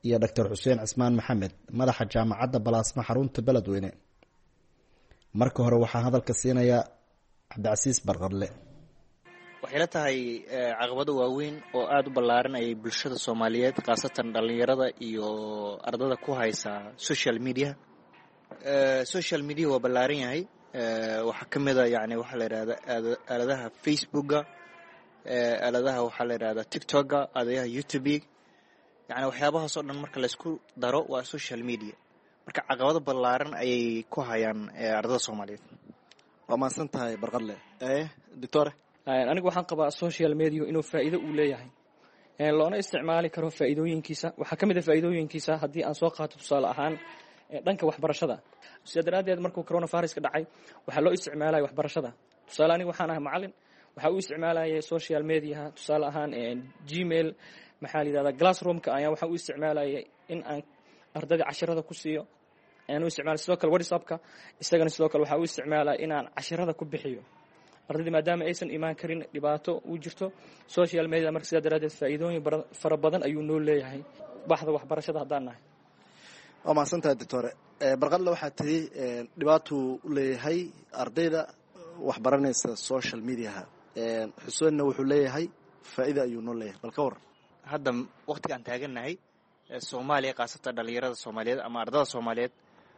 iyo doctor xuseen cismaan maxamed madaxa jaamacadda balaasma xarunta beledweyne. marka hore waxaa hadalka siinaya cabdicasiis barqadle. waxay la tahay caqabado waaweyn oo aada u ballaaran ayay bulshada soomaaliyeed khaasatan dhallinyarada iyo ardada ku haysa social media. social media waa ballaaran yahay. waxaa ka mid a yani waxaa la yidhahda aaladaha facebooka, aaladaha waxaa la yidhahda tiktoka, aaladaha youtube, yani waxyaabahaas oo dhan marka laysku daro waa social media. marka caqabado ballaaran ayay ku hayaan ardada soomaaliyeed. waa mahadsan tahay barqadle. doctor anigu waxaan qabaa social media inuu faa'iido uu leeyahay, loona isticmaali karo faa'iidooyinkiisa. waxaa ka mid a faa'iidooyinkiisa haddii aan soo qaato tusaale ahaan dhanka waxbarashada. sidaa daraaddeed markuu coronaviruska dhacay waxaa loo isticmaalaya waxbarashada. tusaale aniga waxaan ahay macalin, waxaa u isticmaalaya social mediaha tusaale ahaan gmail, maxaa la yidhahdaa classroomka ayaa waxaa u isticmaalaya in aan ardayda cashirada ku siiyo. ayaan u isticmaalay sidoo kale whatsappka, isagana sidoo kale waxaa u isticmaalaya inaan cashirada ku bixiyo ardayda maadaama aysan imaan karin dhibaato u jirto. social media marka sidaa daraaddeed faa'iidooyin fara badan ayuu noo leeyahay baxda waxbarashada haddaan nahay. waa mahadsantahay doctore. barqadle waxaa tiri dhibaatuu u leeyahay ardayda waxbaranaysa social mediaha. xuseenna wuxuu leeyahay faa'iida ayuu noo leeyahay. bal ka war hadda waqtigaan taagannahay soomaaliya khaasatan dhallinyarada soomaaliyeed ama ardada soomaaliyeed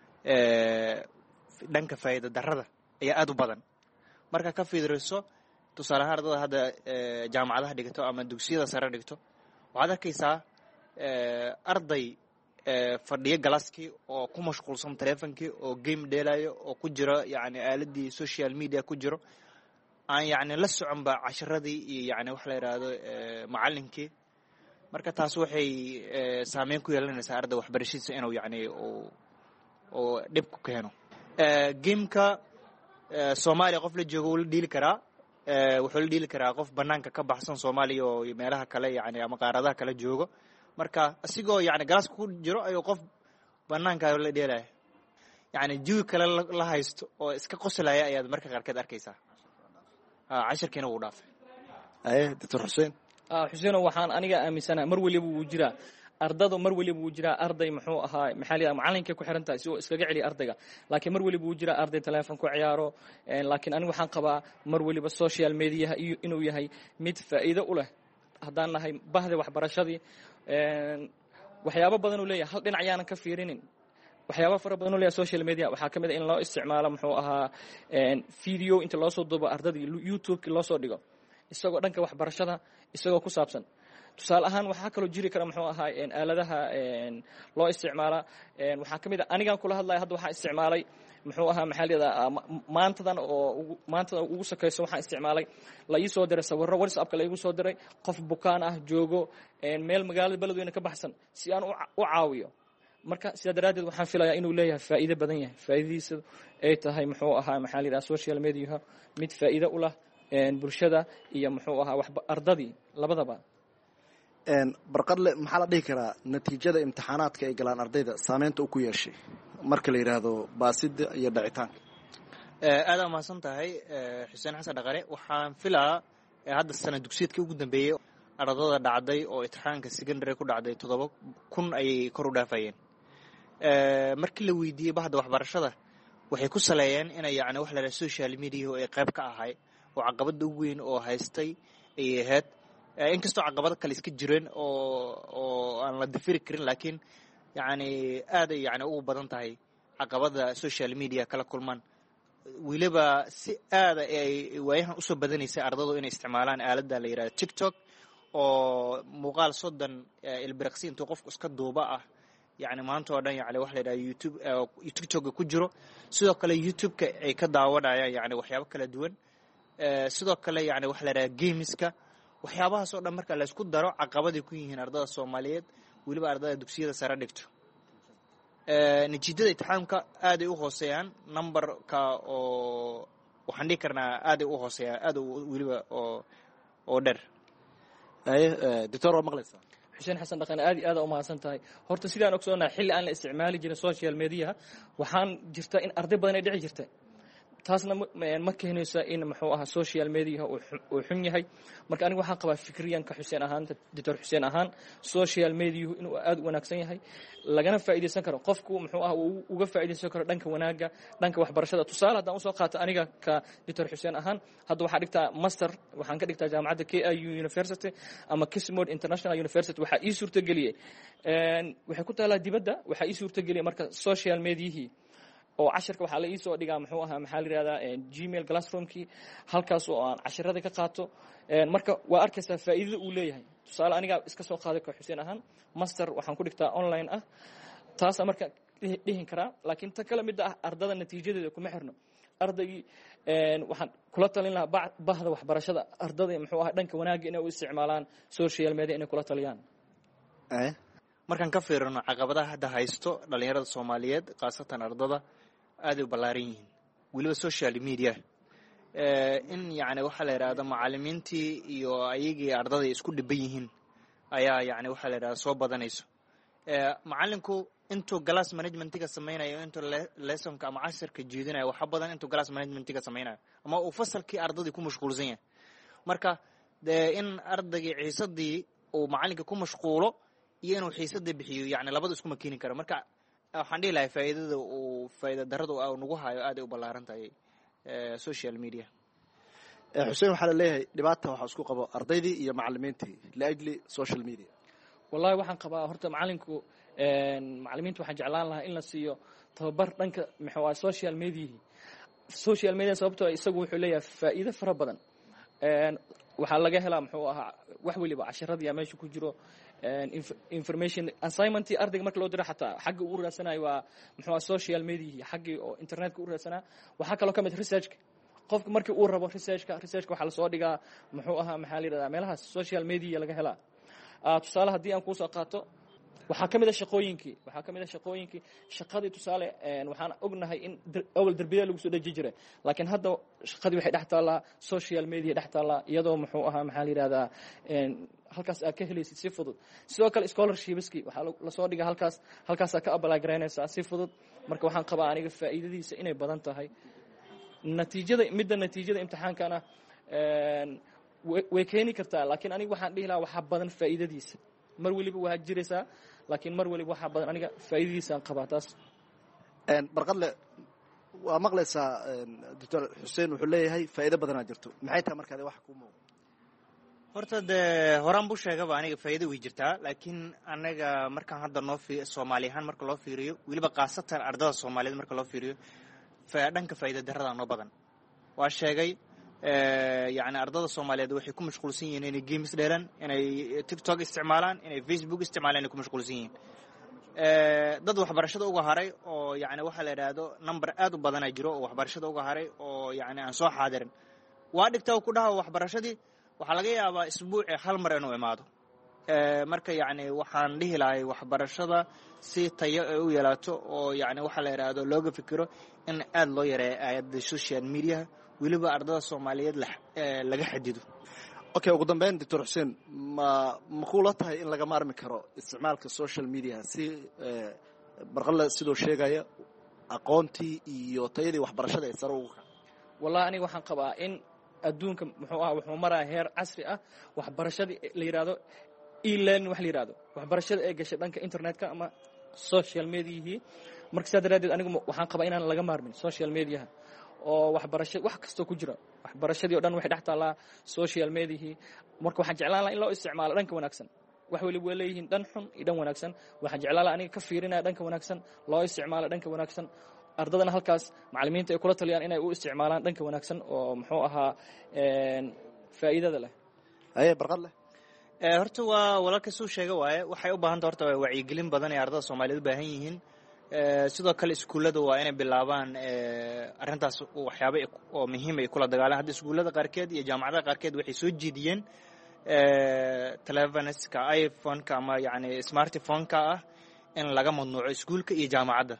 dhanka faa'iida darrada ayaa aada u badan. marka ka fiiriso tusaaleahaan ardada hadda jaamacadaha dhigto ama dugsiyada sare dhigto waxaad arkaysaa arday fadhiyo galaaskii oo ku mashquulsan teleefonkii oo game dheelayo oo ku jiro yani aaladii social media ku jiro, aan yani la soconba casharadii iyo yani waxa la yidhaahdo macalinkii. marka taas waxay saameyn ku yeelanaysaa arday waxbarashadiisa inuu yani oo dhib ku keeno. gameka soomaaliya qof la joogo wuu la dhiili karaa, wuxuu la dhiili karaa qof banaanka ka baxsan soomaaliya oo meelaha kale yani ama qaaradaha kale joogo. marka asigoo yani galaaska ku jiro ayuu qof banaanka la dheelaya, yani jawi kale la haysto oo iska qoslaya ayaad marka qaarkeed arkaysaa. cashirkiina wuu dhaafay. doctor xuseen xuseeno waxaan aniga aaminsana mar waliba wuu jiraa ardada, mar waliba wuu jiraa arday muxuu ahaa maxaa la yidhahdaa macalinkay ku xiran tahay si uu iskaga celiya ardayga. laakiin mar waliba wuu jiraa arday teleefon ku ciyaaro. laakiin aniga waxaan qabaa mar waliba social mediaha inuu yahay mid faa'iido u leh haddaan nahay bahda waxbarashadii. waxyaabo badan uu leeyahay, hal dhinac yaanan ka fiirinin. waxyaaba fara badan uu leeyahay social media. waxaa ka mid a in loo isticmaalo muxuu ahaa video inta loo soo duubo ardadii youtube-ki loo soo dhigo isagoo dhanka waxbarashada isagoo ku saabsan. tusaale ahaan waxaa kaloo jiri kara muxuu ahaa aaladaha loo isticmaala. waxaa ka mid a anigaan kula hadlaya hadda waxaa isticmaalay muxuu ahaa maxaa la yidhahdaa maantadan oo maantadan ugu sakayso waxaan isticmaalay la ii soo diray sawirro whatsappka la igu soo diray qof bukaan ah joogo meel magaalada beledweyne ka baxsan si aan u caawiyo. marka sidaa daraaddeed waxaan filayaa inuu leeyahay faa'iido badan yahay. faa'iidadiisa ay tahay muxuu ahaa maxaa la yidhahdaa social mediaha mid faa'iido u lah bulshada iyo muxuu ahaa waxba ardadii labadaba. barqadle maxaa la dhihi karaa natiijada imtixaanaadka ay galaan ardayda saameynta uu ku yeeshay marka la yidhaahdo baasida iyo dhacitaanka? aada umahadsan tahay xuseen xasan dhaqane. waxaan filaa hadda sana dugsiyeedkii ugu dambeeyey ardada dhacday oo imtixaanka secondary ku dhacday toddoba kun ayay kor u dhaafayeen. markii la weydiiyey bahda waxbarashada waxay ku saleeyeen inay yani wax la yidhahdo social media oo ay qayb ka ahay oo caqabada ugu weyn oo haystay ayay ahayd. inkastoo caqabado kale iska jireen oo oo aan la difiri karin, laakiin yani aaday yani ugu badan tahay caqabada social media kala kulmaan. weliba si aada ay waayahan usoo badanaysay ardadu inay isticmaalaan aalada la yidhahdo tiktok oo muuqaal soddon ilbiriqsi intuu qofku iska duuba ah yani maanta oo dhan yani waxa la yidhahdo youtube tiktoka ku jiro. sidoo kale youtube-ka ay ka daawanayaan yani waxyaabo kala duwan. sidoo kale yani waxa la yidhahda gameska. waxyaabahaas oo dhan marka la isku daro caqabaday ku yihiin ardada soomaaliyeed, weliba ardada dugsiyada sare dhigto. natiijada imtixaamka aaday u hooseeyaan, numberka oo waxaan dhihi karnaa aaday u hooseeyaan, aad weliba oo oo dheer. doctor waa maqlaysaa? xuseen xasan dhaqane aad iyo aada umahadsan tahay. horta sidaan ogsoonahay xilli aan la isticmaali jirin social mediaha waxaan jirta in arday badan ay dhici jirta taasna ma keenaysa in muxuu ahaa social media uu xun yahay. marka aniga waxaan qabaa fikriyanka xuseen ahaan doctor xuseen ahaan social media inuu aad u wanaagsan yahay, lagana faa'iideysan karo qofku muxuu ahaa uu uga faa'iideysan karo dhanka wanaaga, dhanka waxbarashada. tusaale haddaan usoo qaato aniga ka doctor xuseen ahaan, hadda waxaa dhigtaa master, waxaan ka dhigtaa jaamacadda K I U University ama Kismode International University. waxaa ii suurtageliyey waxay ku taalaa dibadda, waxaa ii suurtageliyey marka social mediahii oo cashirka waxaa la ii soo dhigaa muxuu ahaa maxaa la yidhahdaa gmail classroomkii, halkaas oo aan cashirada ka qaato. marka waa arkaysaa faa'iidada uu leeyahay. tusaale anigaa iska soo qaaday ka xuseen ahaan, master waxaan ku dhigtaa online ah, taasa marka dhihin karaa. laakiin ta kala mid ah ardada natiijadeeda kuma xirno. ardaygii waxaan kula talin lahaa bahda waxbarashada ardada muxuu ahaa dhanka wanaagga inay u isticmaalaan social media, inay kula taliyaan. markaan ka fiirino caqabadaha hadda haysto dhalinyarada Soomaaliyeed khaasatan ardada aad u ballaaran yihiin, weliba social media in yani waxa la yiraahdo macallimiintii iyo ayagii ardada isku dhiban yihiin ayaa yani waxa la yiraahdo soo badanayso. macallinku intuu class managementiga sameynayo, intuu lessonka ama casharka jeedinayo waxa badan intuu class managementiga sameynayo ama uu fasalkii ardadii ku mashquulsan yahay. marka in ardagii xiisadii uu macallinka ku mashquulo iyo inuu xiisada bixiyo yani labada isku makiini karo. marka waxaan dhihi lahaa faa'iidada uu faa'iido darrada uu nagu hayo aad ay u ballaaran tahay social media. xuseen waxaa la leeyahay dhibaata waxaa isku qabo ardaydii iyo macallimiintii liajli social media. wallahi waxaan qabaa horta macallinku macallimiinta waxaan jeclaan lahaa in la siiyo tababar dhanka muxuu ahaa social media. social media sababtoo isagu wuxuu leeyahay faa'iido fara badan. waxaa laga helaa muxuu ahaa wax waliba casharadii meesha ku jiro, information assignment ardayga marka loo diro xataa xagga uu raadsanayo waa muxuu ahaa social media, xaggii oo internetka u raadsanaa. waxaa kaloo ka mid researchka, qofka markii uu rabo researchka researchka waxaa lasoo dhigaa muxuu ahaa maxaa la yidhahdaa meelahaas social media laga helaa. tusaale haddii aan kuusoo qaato, waxaa ka mid a shaqooyinkii waxaa ka mid a shaqooyinkii shaqadii tusaale waxaan ognahay in awal derbiyada lagu soo dheji jiray, laakiin hadda shaqadii waxay dhex taallaa social media dhex taallaa, iyadoo muxuu ahaa maxaa la yidhahdaa halkaas aad ka helaysid si fudud. sidoo kale scholarshipskii waxaa lasoo dhigaa halkaas, halkaasaa ka apply garaynaysaa si fudud. marka waxaan qabaa aniga faa'iidadiisa inay badan tahay. natiijada midda natiijada imtixaankana way keeni kartaa, laakiin aniga waxaan dhihi lahaa waxaa badan faa'iidadiisa. mar waliba waa jiraysaa, laakiin mar waliba waxaa badan aniga faa'iidadiisaan qabaa taas. barqadle waa maqlaysaa doctor xuseen wuxuu leeyahay faa'iido badanaa jirto, maxay tahay markaade waxa kuu muuqda? horta dee horaan buu sheegaba aniga faa'iido way jirtaa, laakiin anaga markaan hadda noo fi Soomaali ahaan marka loo fiiriyo, weliba khaasatan ardada Soomaaliyeed marka loo fiiriyo, dhanka faa'iido darrada noo badan. waa sheegay yani ardada Soomaaliyeed waxay ku mashquulsan yihiin inay games dheeran, inay TikTok isticmaalaan, inay Facebook isticmaalaan, inay ku mashquulsan yihiin. dad waxbarashada uga haray oo yani waxa la yiraahdo number aad u badan ay jiro oo waxbarashada uga haray oo yani aan soo xaadirin. waa dhigtaa ku dhaha waxbarashadii waxa laga yaabaa isbuuci hal mar inuu imaado. marka yani waxaan dhihi lahay waxbarashada si tayo ay u yeelaato oo yani waxa la yiraahdo looga fikiro in aad loo yareeyo ayada social media, weliba ardada Soomaaliyeed laga xadido. okay, ugu dambeyn doctor xuseen ma ma kula tahay in laga maarmi karo isticmaalka social media si barqala sidoo sheegaya aqoontii iyo tayadii waxbarashada ee sare ugu kacay? wallahi aniga waxaan qabaa in adduunka muxuu ahaa wuxuu maraa heer casri ah, waxbarashadii la yiraahdo e-learning wax la yiraahdo, waxbarashada ee gashay dhanka internetka ama social media. marka sidaa daraadeed anigu waxaan qabaa inaan laga maarmin social media oo waxbarasho wax kasta ku jira. waxbarashadii oo dhan waxay dhex taallaa social media. marka waxaan jeclaan lahaa in loo isticmaalo dhanka wanaagsan. wax waliba way leeyihiin dhan xun iyo dhan wanaagsan. waxaan jeclaan lahaa aniga ka fiirinaya dhanka wanaagsan, loo isticmaalo dhanka wanaagsan. ardadana halkaas macallimiinta ay kula taliyaan inay u isticmaalaan dhanka wanaagsan oo muxuu ahaa faa'iidada leh. haye barqad leh. horta waa walaalka suu sheega waaye, waxay u baahan tahay horta wacyigelin badan ee ardada Soomaaliyeed u baahan yihiin. sidoo kale iskuullada waa inay bilaabaan arrintaas waxyaabo oo muhiim ay kula dagaalaan. hadda iskuullada qaarkeed iyo jaamacadaha qaarkeed waxay soo jeediyeen telefoneska iPhone-ka ama yani smartphone-ka ah in laga mamnuuco iskuulka iyo jaamacadda.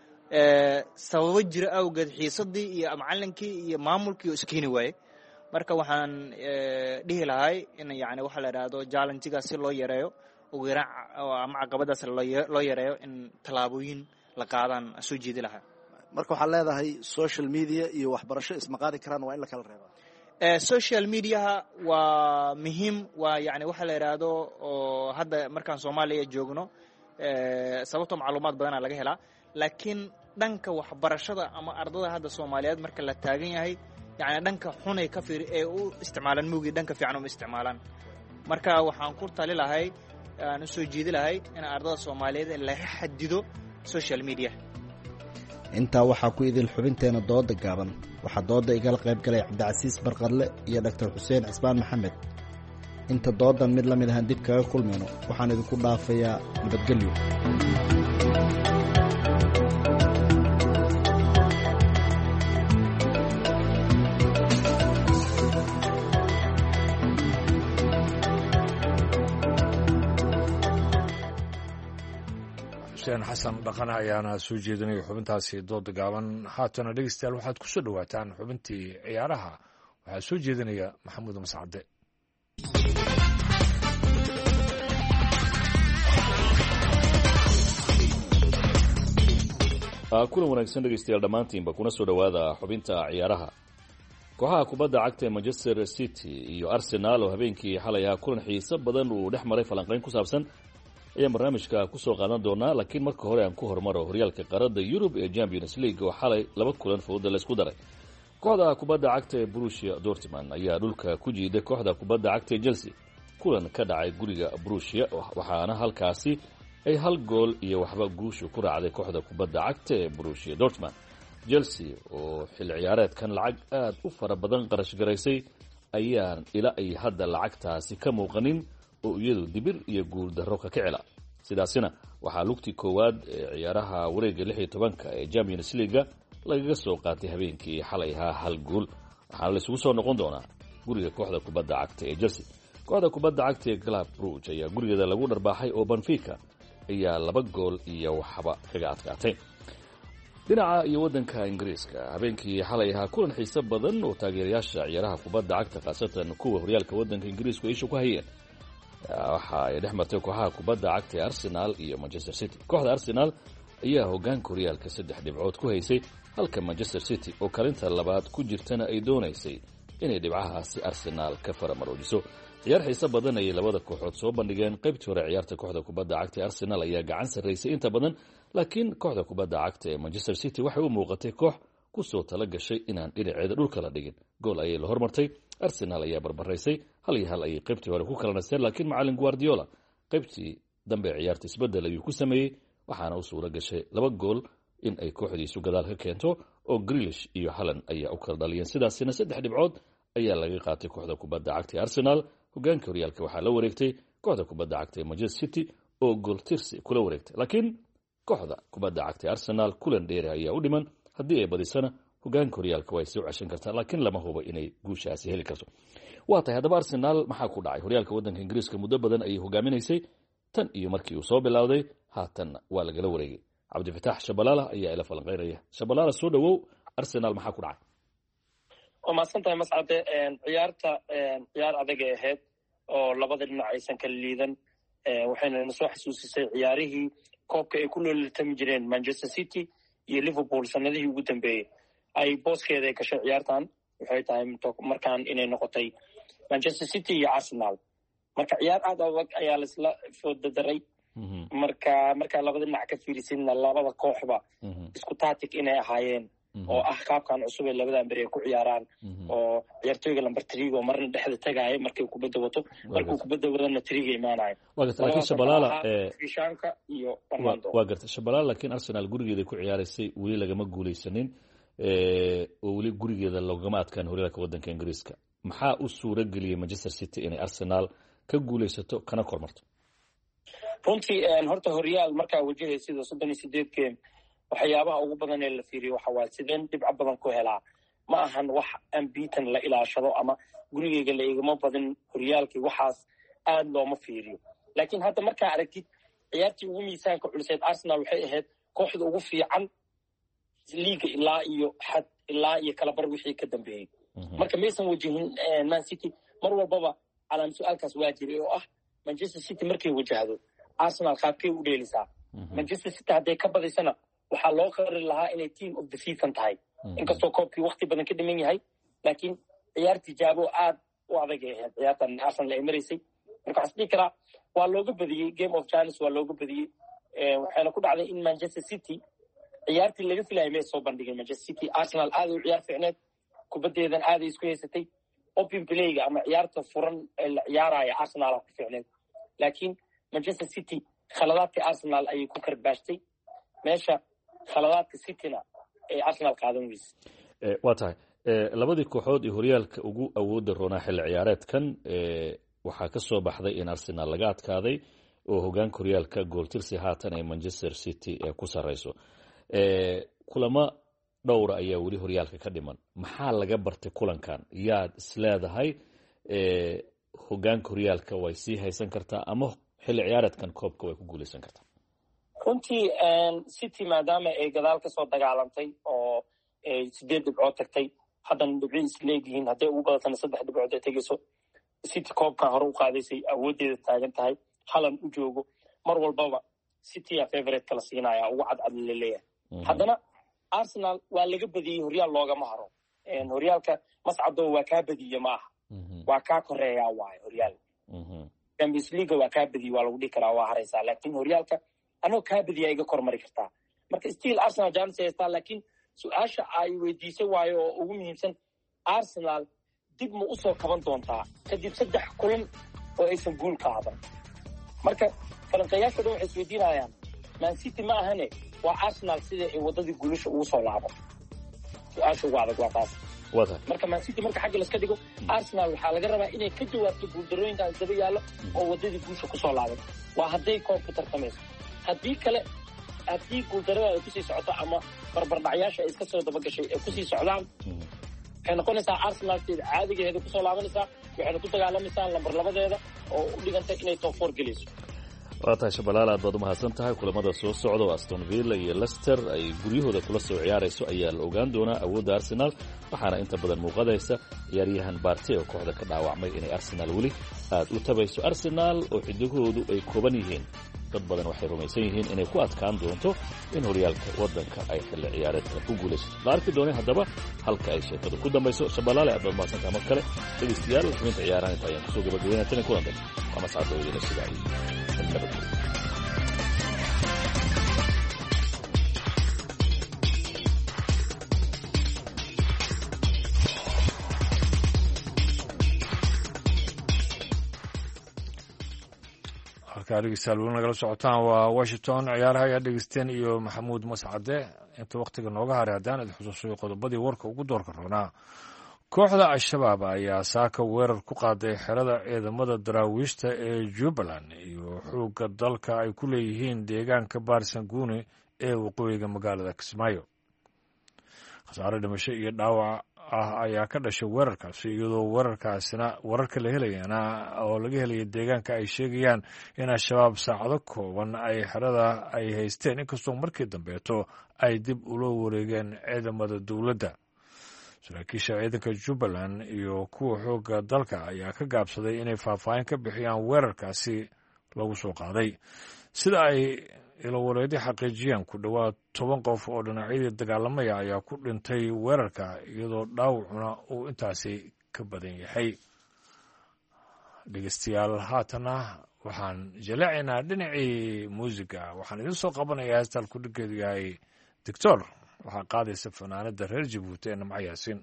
sababo jira awgeed xiisadii iyo macallinkii iyo maamulkii oo iskeeni waaye. marka waxaan dhihi lahay in yani waxa la yiraahdo challenge-gaas si loo yareeyo ugu yaraan ama caqabadaas loo yareeyo in talaabooyin la qaadaan soo jeedi lahaa. marka waxaad leedahay social media iyo waxbarasho isma qaadi karaan, waa in la kala reebaa. social mediaha waa muhiim, waa yani waxa la yidhaahdo oo hadda markaan soomaaliya joogno sababtoo macluumaad badana laga helaa, laakiin dhanka waxbarashada ama ardada hadda soomaaliyeed marka la taagan yahay yani dhanka xunay ka fiir ee u isticmaalaan moogi dhanka fiican uma isticmaalaan. marka waxaan ku tali lahay aan usoo jeedi lahay in ardada soomaaliyeed laga xadido social media. intaa waxaa ku idil xubinteena dooda gaaban. waxaa dooda igala qayb galay cabdicasiis barqadle iyo doctor xuseen cismaan maxamed. inta doodan mid la mid ahaan dib kaga kulmayno waxaan idinku dhaafayaa nabadgelyo. xuseen xasan dhaqane ayaana soo jeedinaya xubintaasi dooda gaaban. haatana dhegeystayaal waxaad ku soo dhowaataan xubintii ciyaaraha. waxaa soo jeedinaya maxamuud mascade. kulan wanaagsan dhegeystayaal dhammaantiinba kuna soo dhowaada xubinta ciyaaraha. kooxaha kubadda cagta ee manchester city iyo arsenal oo habeenkii xalay ahaa kulan xiiso badan uu dhex maray falanqayn ku saabsan ayaan barnaamijka ku soo qaadan doonaa. laakiin marka hore aan ku hormaro horyaalka qaarada yurub ee champions league oo xalay laba kulan fowda laysku daray. kooxda kubadda cagta ee Borussia Dortmund ayaa dhulka ku jiiday kooxda kubadda cagta ee Chelsea kulan ka dhacay guriga Borussia, waxaana halkaasi ay hal gool iyo waxba guushu ku raacday kooxda kubadda cagta ee Borussia Dortmund. Chelsea oo xil ciyaareedkan lacag aad u fara badan qarash garaysay ayaan ila ay hadda lacagtaasi ka muuqanin oo iyadu dibir iyo guul darro ka kicila. sidaasina waxaa lugtii koowaad ee ciyaaraha wareegga lix iyo tobanka ee Champions League lagaga soo qaatay habeenkii xalay ahaa hal gool, waxaana la isugu soo noqon doonaa guriga kooxda kubadda cagta ee Chelsea. kooxda kubadda cagta ee Club Brugge ayaa gurigeeda lagu dharbaaxay oo Benfica ayaa laba gool iyo waxba kaga adkaatay. dhinaca iyo waddanka Ingiriiska habeenkii xalay ahaa kulan xiiso badan oo taageerayaasha ciyaaraha kubadda cagta khaasatan kuwa horyaalka waddanka Ingiriiska ay isha ku hayeen. waxa ay dhex martay kooxaha kubadda cagta ee Arsenal iyo Manchester City. kooxda Arsenal ayaa hoggaanka horyaalka saddex dhibcood ku haysay, halka Manchester City oo kalinta labaad ku jirtana ay doonaysay inay dhibcahaasi Arsenal ka faramaroojiso. ciyaar xiiso badan ayay labada kooxood soo bandhigeen. qaybtii hore ciyaarta kooxda kubadda cagta ee Arsenal ayaa gacan sarraysay inta badan, laakiin kooxda kubadda cagta ee Manchester City waxay u muuqatay koox ku soo tala gashay inaan dhinaceeda dhulka la dhigin. gool ayay la hormartay, Arsenal ayaa barbaraysay, hal iyo hal ayay qaybtii hore ku kala nasteen, laakiin macallin Guardiola qaybtii dambe ciyaarta isbeddel ayuu ku sameeyey, waxaana u suura gashay laba gool in ay kooxdiisu gadaal ka keento oo Grealish iyo Haaland ayaa u kala dhaliyeen. sidaasina saddex dhibcood ayaa laga qaatay kooxda kubadda cagta ee Arsenal. hoggaanka horyaalka waxaa la wareegtay kooxda kubadda cagta ee Manchester City oo gool tirsi kula wareegtay, laakiin kooxda kubadda cagta ee Arsenal kulan dheeri ayaa u dhiman. haddii ay badisana hoggaanka horyaalka way soo ceshan kartaa, laakiin lama hubo inay guushaasi heli karto. waa tahay haddaba Arsenal maxaa ku dhacay? horyaalka waddanka Ingiriiska muddo badan ayay hogaaminaysay tan iyo markii uu soo bilowday, haatanna waa lagala wareegay. cabdifitaax Shabalala ayaa ila falanqeynaya. Shabalala, soo dhawow. Arsenal maxaa ku dhacay? waa mahadsantahay Mascade. ciyaarta ciyaar adag ay ahayd oo labada dhinac aysan kala liidan, waxayna na soo xasuusisay ciyaarihii koobka ay ku loolitami jireen Manchester City iyo Liverpool sanadihii ugu dambeeyey. ay booskeeda ay gashay ciyaartan waxay tahay markaan inay noqotay Manchester City iyo Arsenal. marka ciyaar aad adag ayaa la isla foodadaray. marka marka labada dhinac ka fiirisidna labada kooxba isku tactic inay ahaayeen oo ah qaabkan cusub ee labada ambir ay ku ciyaaraan, oo ciyaartooyga lambar three oo marna dhexda tagaaya markay kubadda wato, markuu kubadda wadana three-ga imaanayo. waa gartay laakiin Shabalala ee Fishanka iyo Fernando waa gartay Shabalala, laakiin Arsenal gurigeeda ku ciyaaraysay weli lagama guuleysanin ee oo weli gurigeeda lagama adkaan horyaalka waddanka Ingiriiska. maxaa u suura geliyay Manchester City inay Arsenal ka guuleysato kana kormarto? runtii horta horyaal markaa wajahaya sida soddon iyo sideed game waxyaabaha ugu badan ee la fiiriyo waxa waa sideen dhibco badan ku helaa. ma ahan wax ambiitan la ilaashado ama gurigeyga la igama badin horyaalkii, waxaas aad looma fiiriyo. laakiin hadda markaa aragtid ciyaartii ugu miisaanka culuseed Arsenal waxay ahayd kooxda ugu fiican liiga ilaa iyo xad ilaa iyo kala bar wixii ka dambeeyey. marka maysan wajihin Man City mar walbaba calaan su-aalkaas waa jiray oo ah Manchester City markay wajahdo Arsenal qaabkay u dheelisaa. Manchester City hadday ka badaysana waxaa loo qari lahaa inay team of the season tahay inkastoo koobkii wakti badan ka dhiman yahay laakiin ciyaar tijaabo aad u adag ay ahayd ciyaartan arsenal ay maraysay marka waxaan dhihi karaa waa looga badiyey game of giants waa looga badiyey waxaana ku dhacday in manchester city ciyaartii laga filayay may soo bandhigin manchester city arsenal aad u ciyaar fiicneed kubaddeedan aaday isku haysatay open playga ama ciyaarta furan ee la ciyaaraya arsenal ku fiicneed laakiin manchester city khaladaadka arsenal ayay ku karbaashtay meesha khaladaadka cityna ee arsenal qaadan weysay waa tahay labadii kooxood ee horyaalka ugu awoodda roonaa xilli ciyaareedkan waxaa ka soo baxday in arsenal laga adkaaday oo hogaanka horyaalka gooltirsi haatan ee manchester city ee ku sarreyso kulamo dhowra ayaa weli horyaalka ka dhiman maxaa laga bartay kulankan yaad isleedahay hogaanka horyaalka way sii haysan kartaa ama xilli ciyaareedkan koobka way ku guuleysan kartaa runtii city maadaama ay gadaal kasoo dagaalantay oo sideed dhibcood tagtay haddana dhibcii isleegyihiin hadday ugu badatana saddex dhibcood ay tegeyso city koobkan hore u qaadaysay awooddeeda taagan tahay halan u joogo mar walbaba citya favorite kala siinaya ugu cadcad laleeyahay haddana arsenal waa laga badiyey horyaal loogama haro horyaalka mascado waa kaa badiye ma aha waa kaa koreeyaa waayo horyaal champions league waa kaa badiye waa lagu dhihi karaa waa haraysaa laakiin horyaalka anoo kaa badiyaa iga kormari kartaa marka still arsenal chance haystaa laakiin su-aasha ay weydiisay waayo oo ugu muhiimsan arsenal dib ma usoo kaban doontaa kadib saddex kulan oo aysan guul ka hadan marka falanqeeyaasha dhan waxay isweydiinayaan man city ma ahane waa arsenal sida ay waddadii guulasha ugu soo laaban su-aasha ugu adag waa taas marka man city marka xagga laska dhigo arsenal waxaa laga rabaa inay ka jawaabto guuldarooyinkaas daba yaallo oo waddadii guusha kusoo laaban waa hadday koob ku tartamayso haddii kale haddii guuldarada ay kusii socoto ama barbardhacyaasha ay iska soo dabagashay ay kusii socdaan waxay noqonaysaa arsenalteeda caadigeeda kusoo laabanaysaa waxayna ku dagaalamaysaa lambar labadeeda oo u dhigantay inay top four gelayso waa tahay shabalaal aad baad umahadsan tahay kulamada soo socda oo aston villa iyo leicester ay guryahooda kula soo ciyaarayso ayaa la ogaan doonaa awoodda arsenal waxaana inta badan muuqadaysa ciyaaryahan barte oo kooxda ka dhaawacmay inay arsenal weli aad u tabayso arsenal oo xidigahoodu ay kooban yihiin dad badan waxay rumaysan yihiin inay ku adkaan doonto in horyaalka waddanka ay xilli ciyaareedka ku guulaysato la arki doonay haddaba halka ay sheekadu ku dambayso shabalaale aad baad mahadsantaha mar kale dhegaystayaal xubinta ciyaarahan inta ayaan kusoo gabagabeynaa tani kulan dambe waa mascado idina sidaay nabadgelyo dhegeystayaal weli nagala socotaan waa washington ciyaaraha ayaa dhegeysteen iyo maxamuud mascade inta wakhtiga nooga haray haddaan idin xusuusayo qodobadii warka ugu doorka roonaa kooxda al-shabaab ayaa saaka weerar ku qaaday xerada ciidamada daraawiishta ee jubbaland iyo xoogga dalka ay ku leeyihiin deegaanka baarsanguuni ee waqooyiga magaalada kismaayo khasaare dhimasho iyo dhaawac ah ayaa ka dhashay weerarkaasi iyadoo weerarkaasina wararka la helayana oo laga helaya deegaanka ay sheegayaan in al-shabaab saacado kooban ay xerada ay haysteen inkastoo markii dambeeto ay dib ula wareegeen ciidamada dowladda saraakiisha ciidanka jubbaland iyo kuwa xoogga dalka ayaa ka gaabsaday inay faahfaahin ka bixiyaan weerarkaasi lagu soo qaaday sida ay ilawareedi xaqiijiyaan ku dhowaad toban qof oo dhinacyadii dagaalamaya ayaa ku dhintay weerarka iyadoo dhaawacuna uu intaasi ka badan yahay dhegeystayaal haatana waxaan jaleecaynaa dhinacii muusiga waxaan idin soo qabanayaa heestaan kudhigeedu yahay doctor waxaa qaadaysa fanaanada reer jabuuti ee namco yaasiin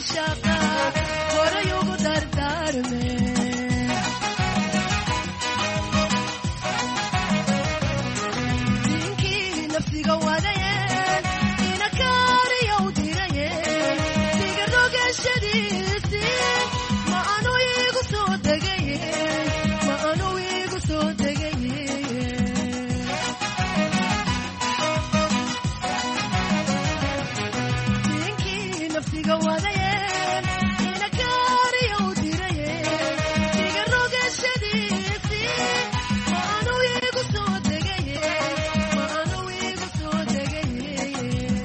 caashaqa horay ugu dardaarme diinkii nafsiga wadayeen ina kaariyow dirayeen diga rogashadiisii ma anu igu soo degayeen ma anu igu soo degayeen diinkii nafsiga wadayeen ina kaariyow dirayeen diga rogashadiisii ma anu igu soo degayeen ma anu igu soo degayeen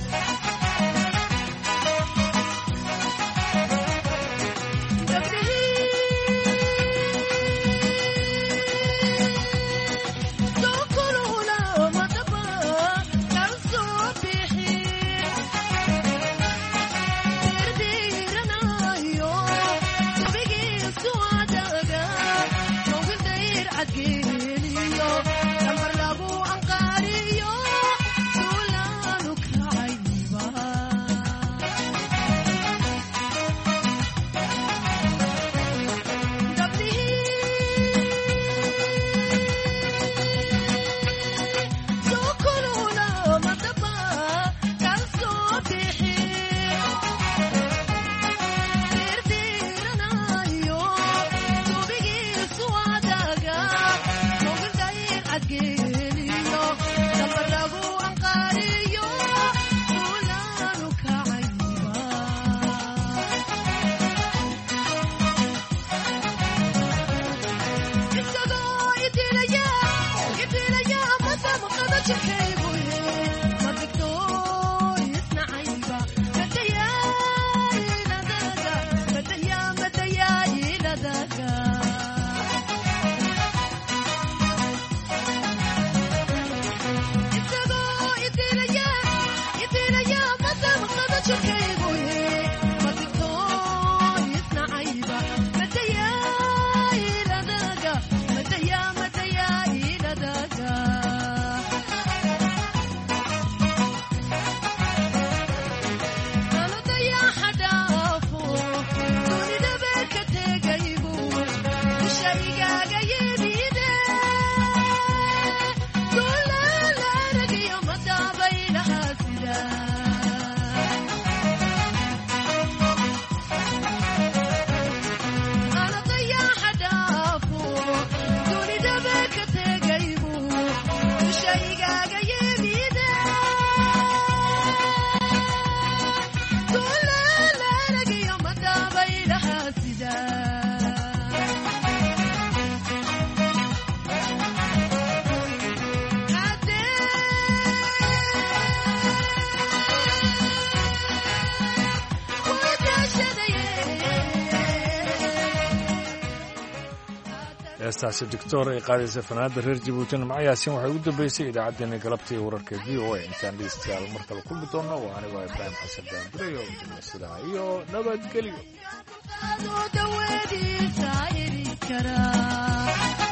heestaasi doctor ay qaadaysa fanaanada reer jabuutina macayaasin waxay ugu dambeysay idaacaddeenna galabta iyo wararka v o a intaan dhegeystayaal mar kale kulmi doonno waa anigoo ibraahim xasan daandurayo sidaa iyo nabadgelyo